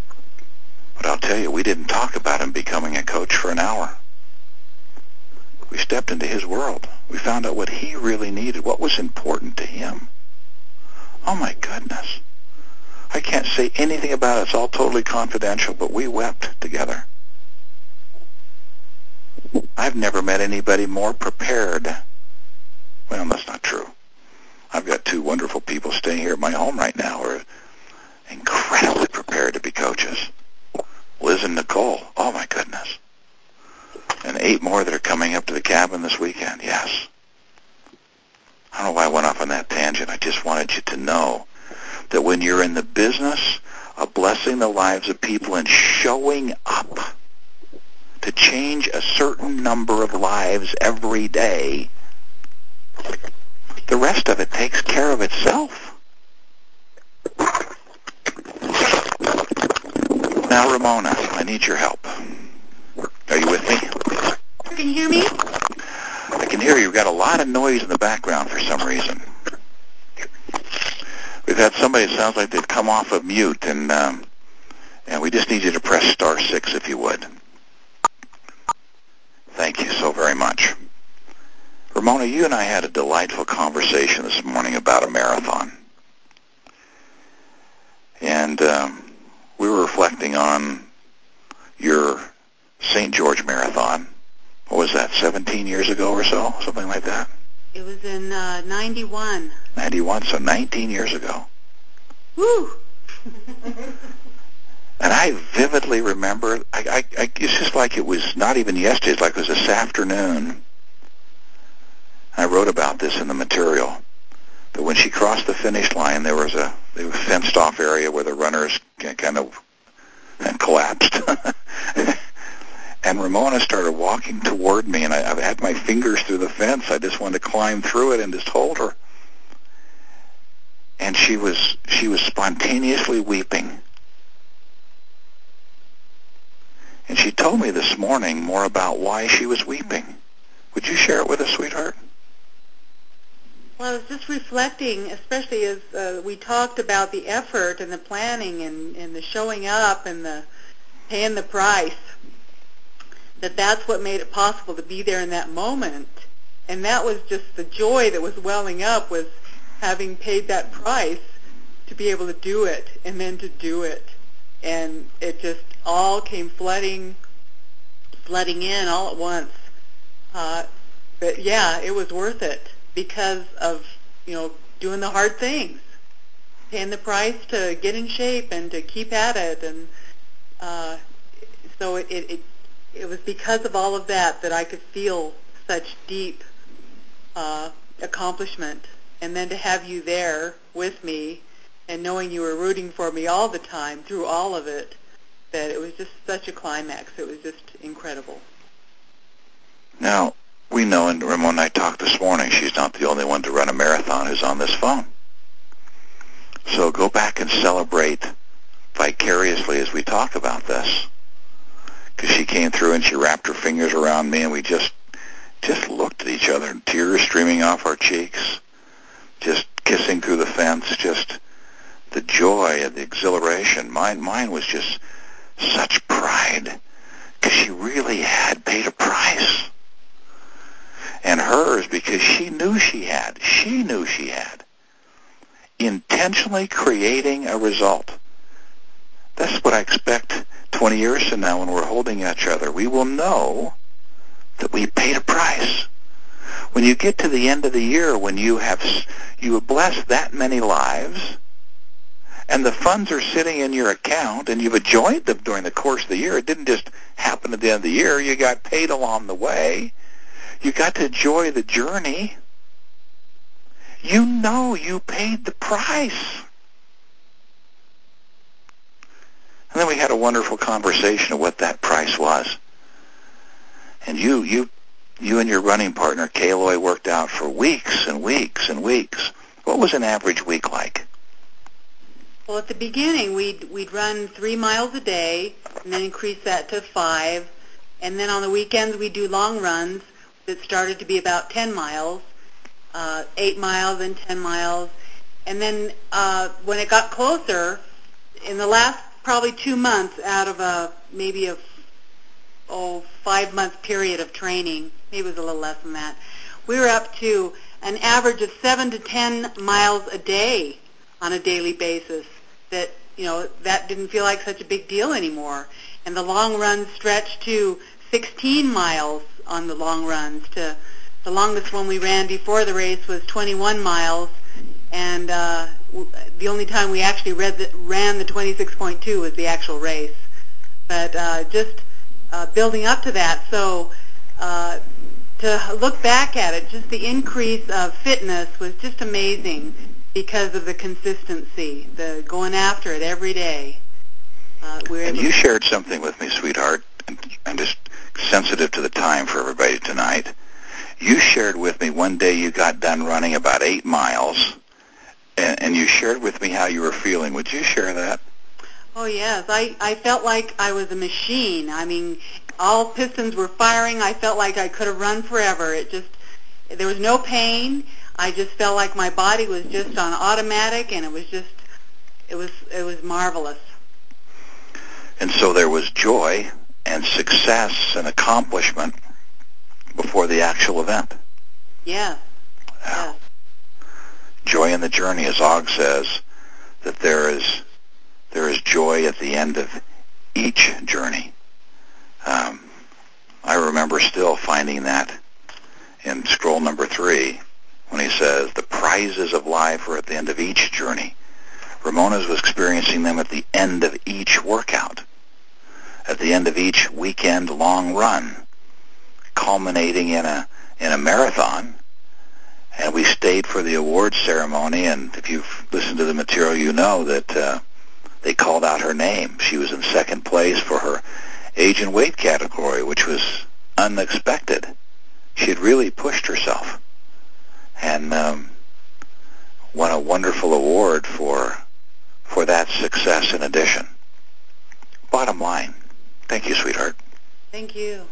But I'll tell you, we didn't talk about him becoming a coach for an hour. We stepped into his world. We found out what he really needed, what was important to him. Oh, my goodness. I can't say anything about it. It's all totally confidential, but we wept together. I've never met anybody more prepared. Well, that's not true. I've got two wonderful people staying here at my home right now who are incredibly prepared to be coaches. Liz and Nicole. Oh, my goodness. And eight more that are coming up to the cabin this weekend. Yes. I don't know why I went off on that tangent. I just wanted you to know that when you're in the business of blessing the lives of people and showing up to change a certain number of lives every day, the rest of it takes care of itself. Now, Ramona, I need your help. Are you with me? Can you hear me? I can hear you. You've got a lot of noise in the background for some reason. We've had somebody, it sounds like they've come off of mute, and um, and we just need you to press star six if you would. Thank you so very much. Ramona, you and I had a delightful conversation this morning about a marathon. And um, we were reflecting on your Saint George Marathon. What was that, seventeen years ago or so? Something like that? It was in uh, ninety-one. ninety-one, so nineteen years ago. Woo! And I vividly remember, I, I, I, it's just like it was not even yesterday, it's like it was this afternoon. I wrote about this in the material. But when she crossed the finish line, there was a, there was a fenced-off area where the runners kind of collapsed. And Ramona started walking toward me, and I, I had my fingers through the fence. I just wanted to climb through it and just hold her. And she was she was spontaneously weeping. And she told me this morning more about why she was weeping. Would you share it with us, sweetheart? Well, I was just reflecting, especially as uh, we talked about the effort and the planning and, and the showing up and the paying the price, that that's what made it possible to be there in that moment. And that was just the joy that was welling up, was having paid that price to be able to do it and then to do it. And it just all came flooding, flooding in all at once. Uh, but yeah, it was worth it because of, you know, doing the hard things, paying the price to get in shape and to keep at it. And uh, so it, it, it, it was because of all of that that I could feel such deep uh, accomplishment. And then to have you there with me and knowing you were rooting for me all the time through all of it, that it was just such a climax. It was just incredible. Now, we know, and Ramona and I talked this morning, she's not the only one to run a marathon who's on this phone. So go back and celebrate vicariously as we talk about this. Because she came through and she wrapped her fingers around me, and we just just looked at each other, and tears streaming off our cheeks, just kissing through the fence, just the joy and the exhilaration. Mine, mine was just such pride, because she really had paid a price. And hers, because she knew she had, she knew she had, intentionally creating a result. That's what I expect twenty years from now when we're holding each other. We will know that we paid a price. When you get to the end of the year, when you have you have blessed that many lives, and the funds are sitting in your account, and you've enjoyed them during the course of the year. It didn't just happen at the end of the year. You got paid along the way. You got to enjoy the journey. You know you paid the price. And then we had a wonderful conversation of what that price was. And you, you, you and your running partner, Kaloy, worked out for weeks and weeks and weeks. What was an average week like? Well, at the beginning, we'd, we'd run three miles a day and then increase that to five. And then on the weekends, we'd do long runs that started to be about ten miles, uh, eight miles and ten miles. And then uh, when it got closer, in the last probably two months out of a maybe a oh, five-month period of training Maybe it was a little less than that. We were up to an average of seven to ten miles a day on a daily basis. That, you know, that didn't feel like such a big deal anymore. And the long runs stretched to sixteen miles on the long runs. To the longest one we ran before the race was twenty-one miles, and uh, w- the only time we actually read the, ran the twenty-six point two was the actual race. But uh, just uh, building up to that, so uh, to look back at it, just the increase of fitness was just amazing because of the consistency, the going after it every day. Uh, we were And able you to shared something with me, sweetheart, and I'm just sensitive to the time for everybody tonight. You shared with me one day you got done running about eight miles, and, and you shared with me how you were feeling. Would you share that? Oh, yes. I, I felt like I was a machine. I mean, all pistons were firing. I felt like I could have run forever. It just, there was no pain. I just felt like my body was just on automatic, and it was just, it was, it was marvelous. And so there was joy and success and accomplishment before the actual event. Yes. Yeah. Yes. Joy in the journey, as Og says, that there is there is joy at the end of each journey. Um, I remember still finding that in scroll number three when he says, the prizes of life are at the end of each journey. Ramona's was experiencing them at the end of each workout, at the end of each weekend long run, culminating in a in a marathon. And we stayed for the awards ceremony, and if you've listened to the material, you know that uh, they called out her name. She was in second place for her age and weight category, which was unexpected. She had really pushed herself, and um, won a wonderful award for for that success in addition. Bottom line, thank you, sweetheart. Thank you.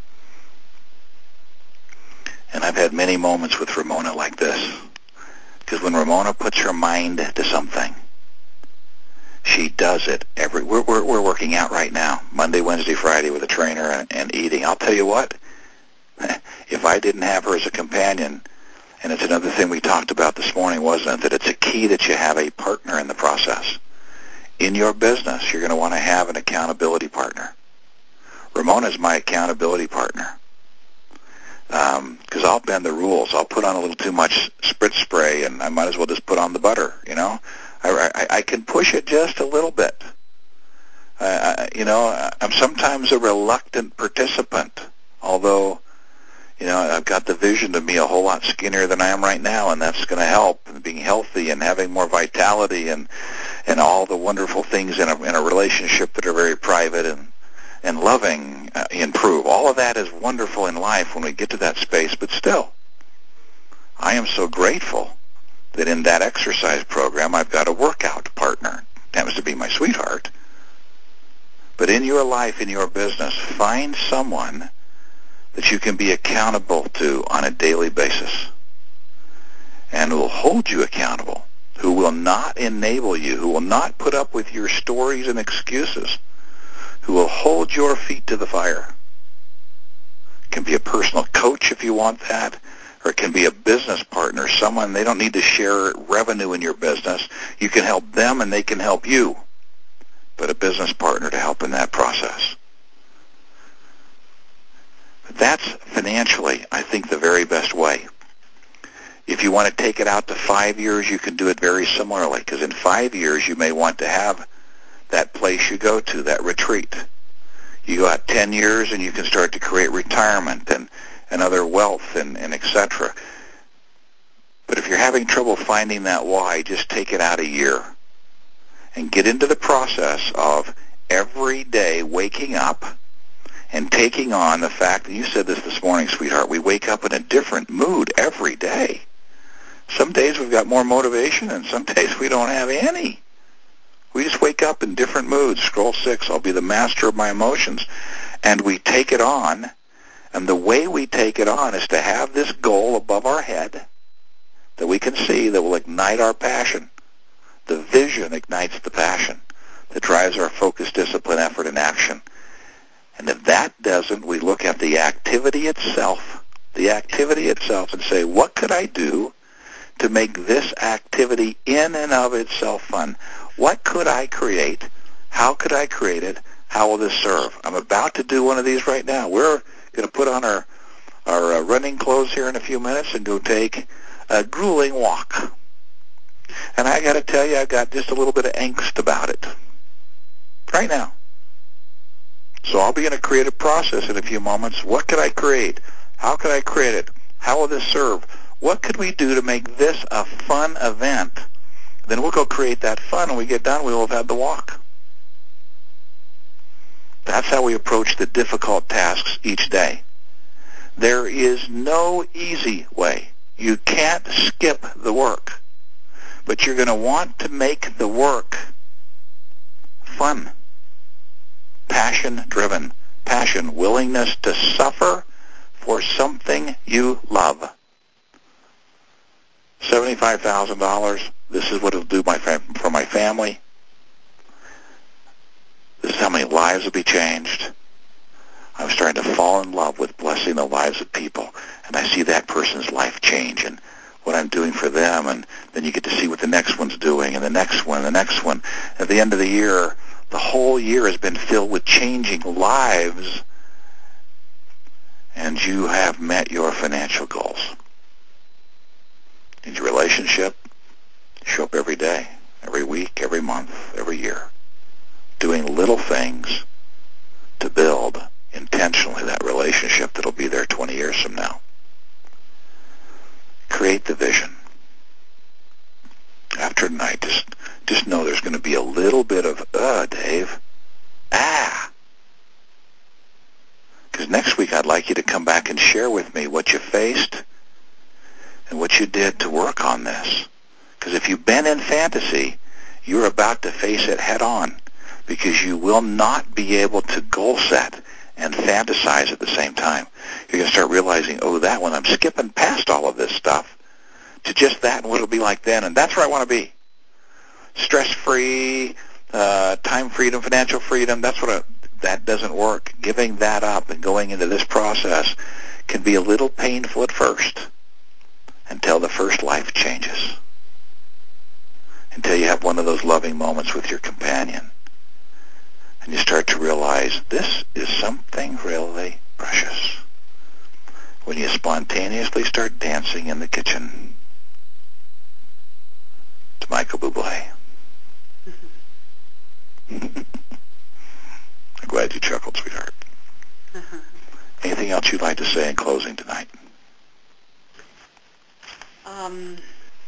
And I've had many moments with Ramona like this, because when Ramona puts her mind to something, she does it every. We're we're, we're working out right now, Monday, Wednesday, Friday, with a trainer and, and eating. I'll tell you what, if I didn't have her as a companion, and it's another thing we talked about this morning, wasn't it? That it's a key that you have a partner in the process. In your business, you're going to want to have an accountability partner. Ramona's my accountability partner. Because um, I'll bend the rules. I'll put on a little too much spritz spray, and I might as well just put on the butter, you know? I, I, I can push it just a little bit. Uh, I, you know, I'm sometimes a reluctant participant, although, you know, I've got the vision to be a whole lot skinnier than I am right now, and that's going to help, and being healthy and having more vitality and, and all the wonderful things in a, in a relationship that are very private and and loving uh, improve. All of that is wonderful in life when we get to that space, but still, I am so grateful that in that exercise program I've got a workout partner. It happens to be my sweetheart. But in your life, in your business, find someone that you can be accountable to on a daily basis and who will hold you accountable, who will not enable you, who will not put up with your stories and excuses, who will hold your feet to the fire. It can be a personal coach if you want that, or it can be a business partner, someone, they don't need to share revenue in your business. You can help them and they can help you, but a business partner to help in that process. That's financially, I think, the very best way. If you want to take it out to five years, you can do it very similarly, because in five years you may want to have that place you go to, that retreat. You go out ten years and you can start to create retirement and, and other wealth and, and et cetera. But if you're having trouble finding that why, just take it out a year and get into the process of every day waking up and taking on the fact, and you said this this morning, sweetheart, we wake up in a different mood every day. Some days we've got more motivation and some days we don't have any. We just wake up in different moods. Scroll six, I'll be the master of my emotions. And we take it on. And the way we take it on is to have this goal above our head that we can see that will ignite our passion. The vision ignites the passion that drives our focus, discipline, effort, and action. And if that doesn't, we look at the activity itself the activity itself, and say, what could I do to make this activity in and of itself fun? What could I create? How could I create it? How will this serve? I'm about to do one of these right now. We're going to put on our, our uh, running clothes here in a few minutes and go take a grueling walk. And I got to tell you, I've got just a little bit of angst about it right now. So I'll be in a creative process in a few moments. What could I create? How could I create it? How will this serve? What could we do to make this a fun event? Then we'll go create that fun. When we get done, we'll have had the walk. That's how we approach the difficult tasks each day. There is no easy way. You can't skip the work. But you're going to want to make the work fun, passion-driven, passion, willingness to suffer for something you love. seventy-five thousand dollars, this is what it'll do my fam- for my family. This is how many lives will be changed. I'm starting to fall in love with blessing the lives of people, and I see that person's life change and what I'm doing for them, and then you get to see what the next one's doing, and the next one, and the next one. At the end of the year, the whole year has been filled with changing lives, and you have met your financial goals. In your relationship, you show up every day, every week, every month, every year, doing little things to build intentionally that relationship that'll be there twenty years from now. Create the vision. After tonight, just just know there's going to be a little bit of, uh, Dave, ah. Because next week I'd like you to come back and share with me what you faced and what you did to work on this. Because if you've been in fantasy, you're about to face it head on, because you will not be able to goal set and fantasize at the same time. You're going to start realizing, oh, that one, I'm skipping past all of this stuff to just that and what it'll be like then, and that's where I want to be. Stress-free, uh, time freedom, financial freedom, that's what I, that doesn't work. Giving that up and going into this process can be a little painful at first until the first life changes, until you have one of those loving moments with your companion. And you start to realize this is something really precious. When you spontaneously start dancing in the kitchen to Michael Bublé. I'm glad you chuckled, sweetheart. Anything else you'd like to say in closing tonight? Um,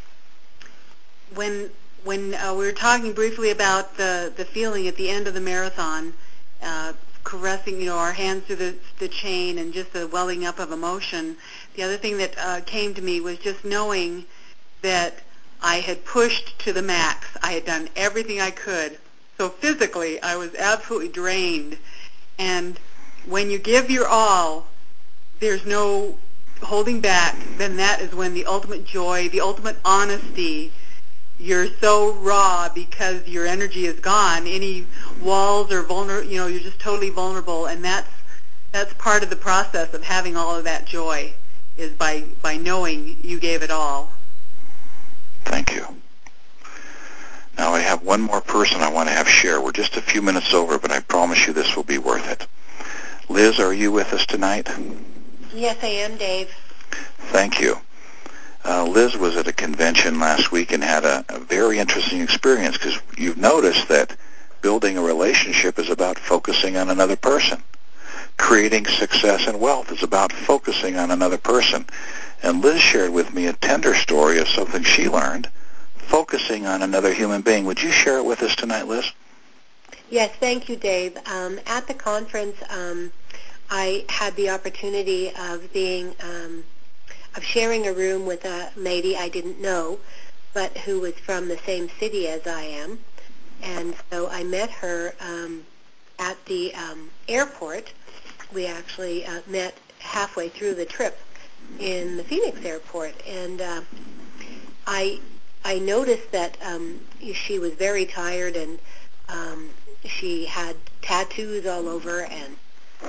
when when uh, we were talking briefly about the, the feeling at the end of the marathon, uh, caressing, you know, our hands through the, the chain and just the welling up of emotion, the other thing that uh, came to me was just knowing that I had pushed to the max. I had done everything I could. So physically, I was absolutely drained. And when you give your all, there's no holding back. Then that is when the ultimate joy, the ultimate honesty, you're so raw because your energy is gone. Any walls are vulnerable, you know, you're just totally vulnerable. And that's that's part of the process of having all of that joy, is by, by knowing you gave it all. Thank you. Now I have one more person I want to have share. We're just a few minutes over, but I promise you this will be worth it. Liz, are you with us tonight? Yes, I am, Dave. Thank you. Uh, Liz was at a convention last week and had a, a very interesting experience, because you've noticed that building a relationship is about focusing on another person. Creating success and wealth is about focusing on another person. And Liz shared with me a tender story of something she learned, focusing on another human being. Would you share it with us tonight, Liz? Yes, thank you, Dave. Um, at the conference, um, I had the opportunity of being, um, of sharing a room with a lady I didn't know, but who was from the same city as I am. And so I met her um, at the um, airport. We actually uh, met halfway through the trip in the Phoenix airport, and uh, I I noticed that um, she was very tired, and um, she had tattoos all over, and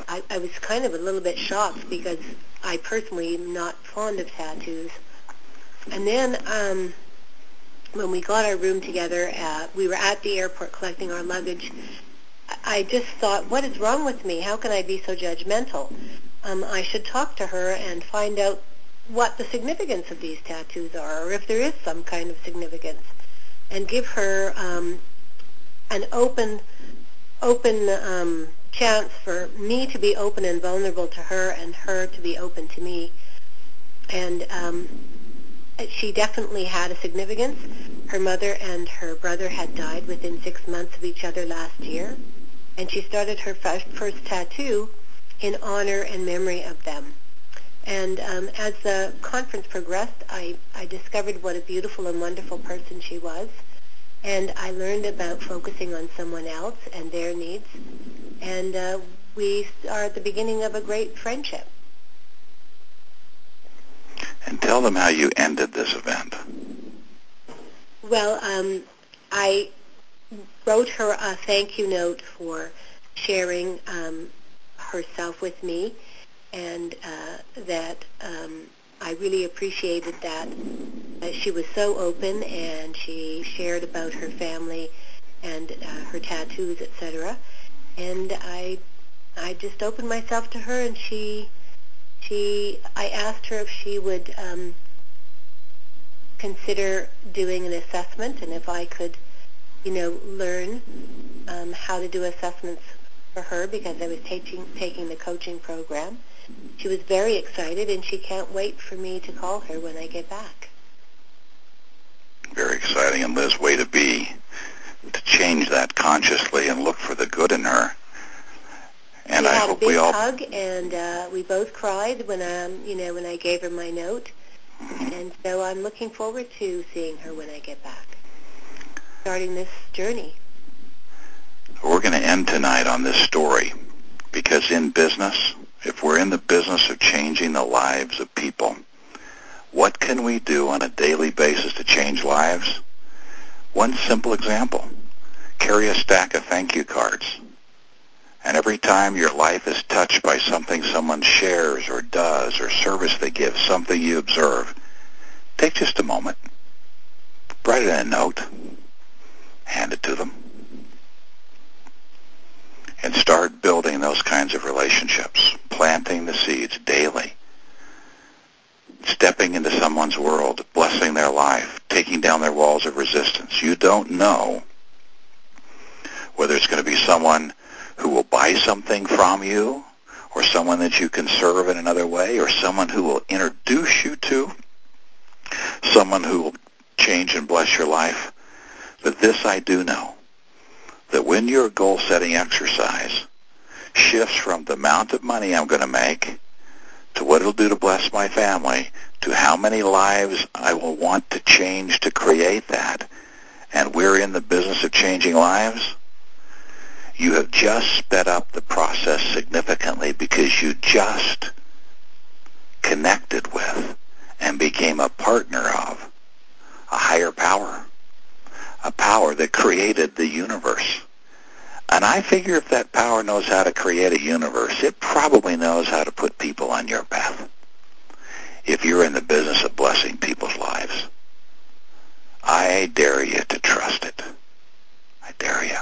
I, I was kind of a little bit shocked because I personally am not fond of tattoos. And then um, when we got our room together, uh, we were at the airport collecting our luggage. I just thought, what is wrong with me? How can I be so judgmental? Um, I should talk to her and find out what the significance of these tattoos are, or if there is some kind of significance, and give her um, an open, open um, chance for me to be open and vulnerable to her, and her to be open to me. And um, she definitely had a significance. Her mother and her brother had died within six months of each other last year, and she started her first, first tattoo in honor and memory of them. And um, as the conference progressed, I, I discovered what a beautiful and wonderful person she was, and I learned about focusing on someone else and their needs, and uh, we are at the beginning of a great friendship. And tell them how you ended this event. Well, um, I wrote her a thank you note for sharing um, herself with me, and uh, that um, I really appreciated that. Uh, she was so open, and she shared about her family and uh, her tattoos, et cetera. And I, I just opened myself to her, and she, she, I asked her if she would um, consider doing an assessment, and if I could, you know, learn um, how to do assessments for her, because I was taking taking the coaching program. She was very excited, and she can't wait for me to call her when I get back. Very exciting. And Liz, way to be, to change that consciously and look for the good in her. And we I had hope a big we all hug, and uh, we both cried when um, you know, when I gave her my note. Mm-hmm. And so I'm looking forward to seeing her when I get back, starting this journey. We're going to end tonight on this story, because in business, if we're in the business of changing the lives of people, what can we do on a daily basis to change lives? One simple example: carry a stack of thank you cards. And every time your life is touched by something someone shares or does or service they give, something you observe, take just a moment, write it in a note, hand it to them, and start building those kinds of relationships, planting the seeds daily, stepping into someone's world, blessing their life, taking down their walls of resistance. You don't know whether it's going to be someone who will buy something from you, or someone that you can serve in another way, or someone who will introduce you to, someone who will change and bless your life. But this I do know, that when your goal-setting exercise shifts from the amount of money I'm going to make to what it'll do to bless my family, to how many lives I will want to change to create that, and we're in the business of changing lives, you have just sped up the process significantly, because you just connected with and became a partner of a higher power, a power that created the universe. And I figure if that power knows how to create a universe, it probably knows how to put people on your path. If you're in the business of blessing people's lives, I dare you to trust it. I dare you.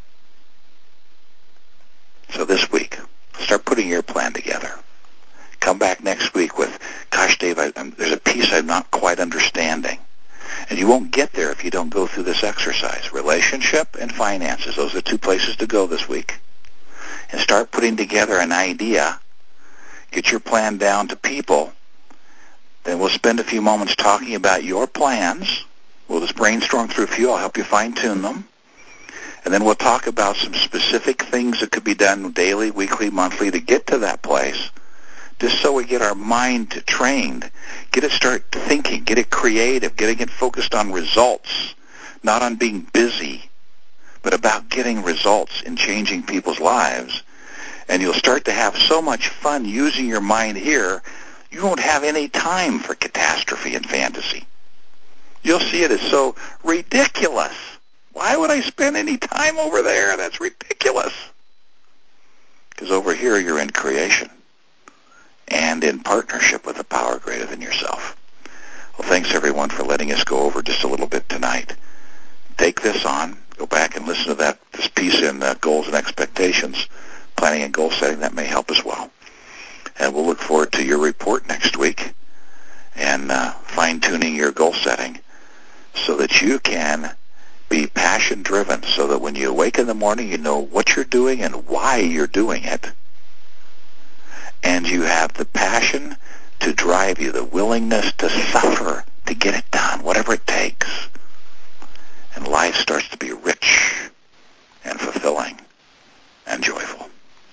So this week, start putting your plan together. Come back next week with, gosh, Dave, I, I'm, there's a piece I'm not quite understanding. And you won't get there if you don't go through this exercise. Relationship and finances, those are the two places to go this week. And start putting together an idea. Get your plan down to people. Then we'll spend a few moments talking about your plans. We'll just brainstorm through a few. I'll help you fine-tune them. And then we'll talk about some specific things that could be done daily, weekly, monthly to get to that place, just so we get our mind trained, get it start thinking, get it creative, getting it focused on results, not on being busy, but about getting results in changing people's lives. And you'll start to have so much fun using your mind here, you won't have any time for catastrophe and fantasy. You'll see it as so ridiculous. Why would I spend any time over there? That's ridiculous. Because over here you're in creation and in partnership with a power greater than yourself. Well, thanks everyone for letting us go over just a little bit tonight. Take this on. Go back and listen to that this piece in uh, Goals and Expectations, Planning and Goal Setting. That may help as well. And we'll look forward to your report next week and uh, fine-tuning your goal setting so that you can be passion-driven, so that when you wake in the morning, you know what you're doing and why you're doing it. And you have the passion to drive you, the willingness to suffer to get it done, whatever it takes. And life starts to be rich and fulfilling and joyful.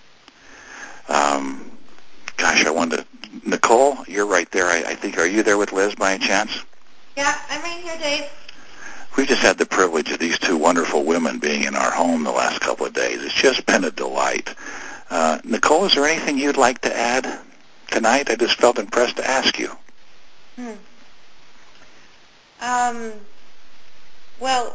Um, gosh, I wanted to... Nicole, you're right there. I, I think, are you there with Liz by any chance? Yeah, I'm right here, Dave. We've just had the privilege of these two wonderful women being in our home the last couple of days. It's just been a delight. Uh, Nicole, is there anything you'd like to add tonight? I just felt impressed to ask you. Hmm. Um, well,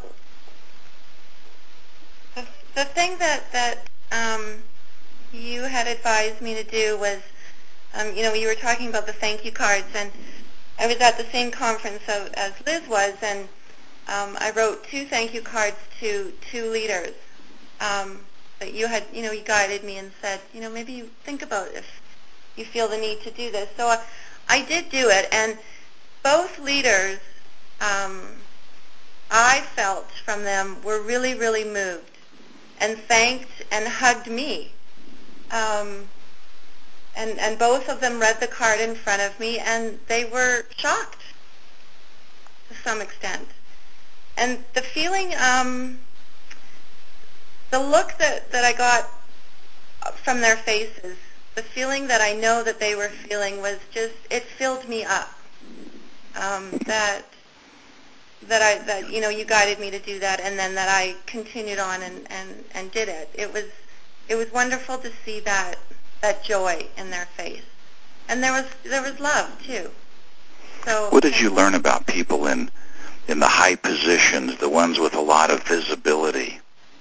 the, the thing that, that um, you had advised me to do was, um, you know, you were talking about the thank you cards, and I was at the same conference of, as Liz was, and um, I wrote two thank you cards to two leaders um, that you had, you know, you guided me and said, you know, maybe you think about if you feel the need to do this. So I, I did do it, and both leaders, um, I felt from them, were really, really moved and thanked and hugged me. Um, and, and both of them read the card in front of me, and they were shocked to some extent. And the feeling, um, the look that, that I got from their faces, the feeling that I know that they were feeling was just, it filled me up. Um, that that I that you know you guided me to do that, and then that I continued on and, and, and did it. It was it was wonderful to see that that joy in their face, and there was there was love too. So what did you learn about people in in the high positions, the ones with a lot of visibility?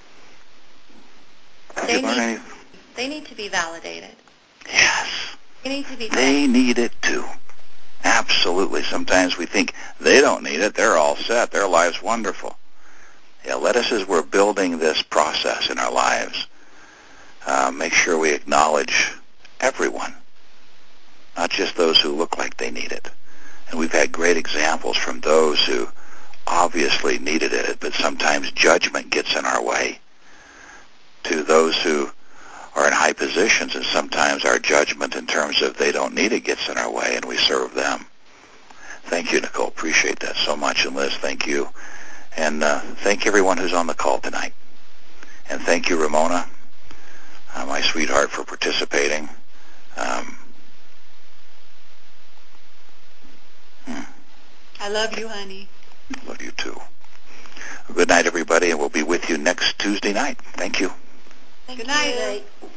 Did they you learn need anything? they need to be validated. Yes. They need to be. They need it too. Absolutely. Sometimes we think they don't need it. They're all set. Their life's wonderful. Yeah, let us, as we're building this process in our lives, uh, make sure we acknowledge everyone, not just those who look like they need it. And we've had great examples from those who obviously needed it, but sometimes judgment gets in our way, to those who are in high positions, and sometimes our judgment in terms of they don't need it gets in our way, and we serve them. Thank you, Nicole. Appreciate that so much. And Liz, thank you. And uh, thank everyone who's on the call tonight. And thank you, Ramona, uh, my sweetheart, for participating. Um, hmm. I love you, honey. Love you, too. Good night, everybody, and we'll be with you next Tuesday night. Thank you. Thank Good night. you.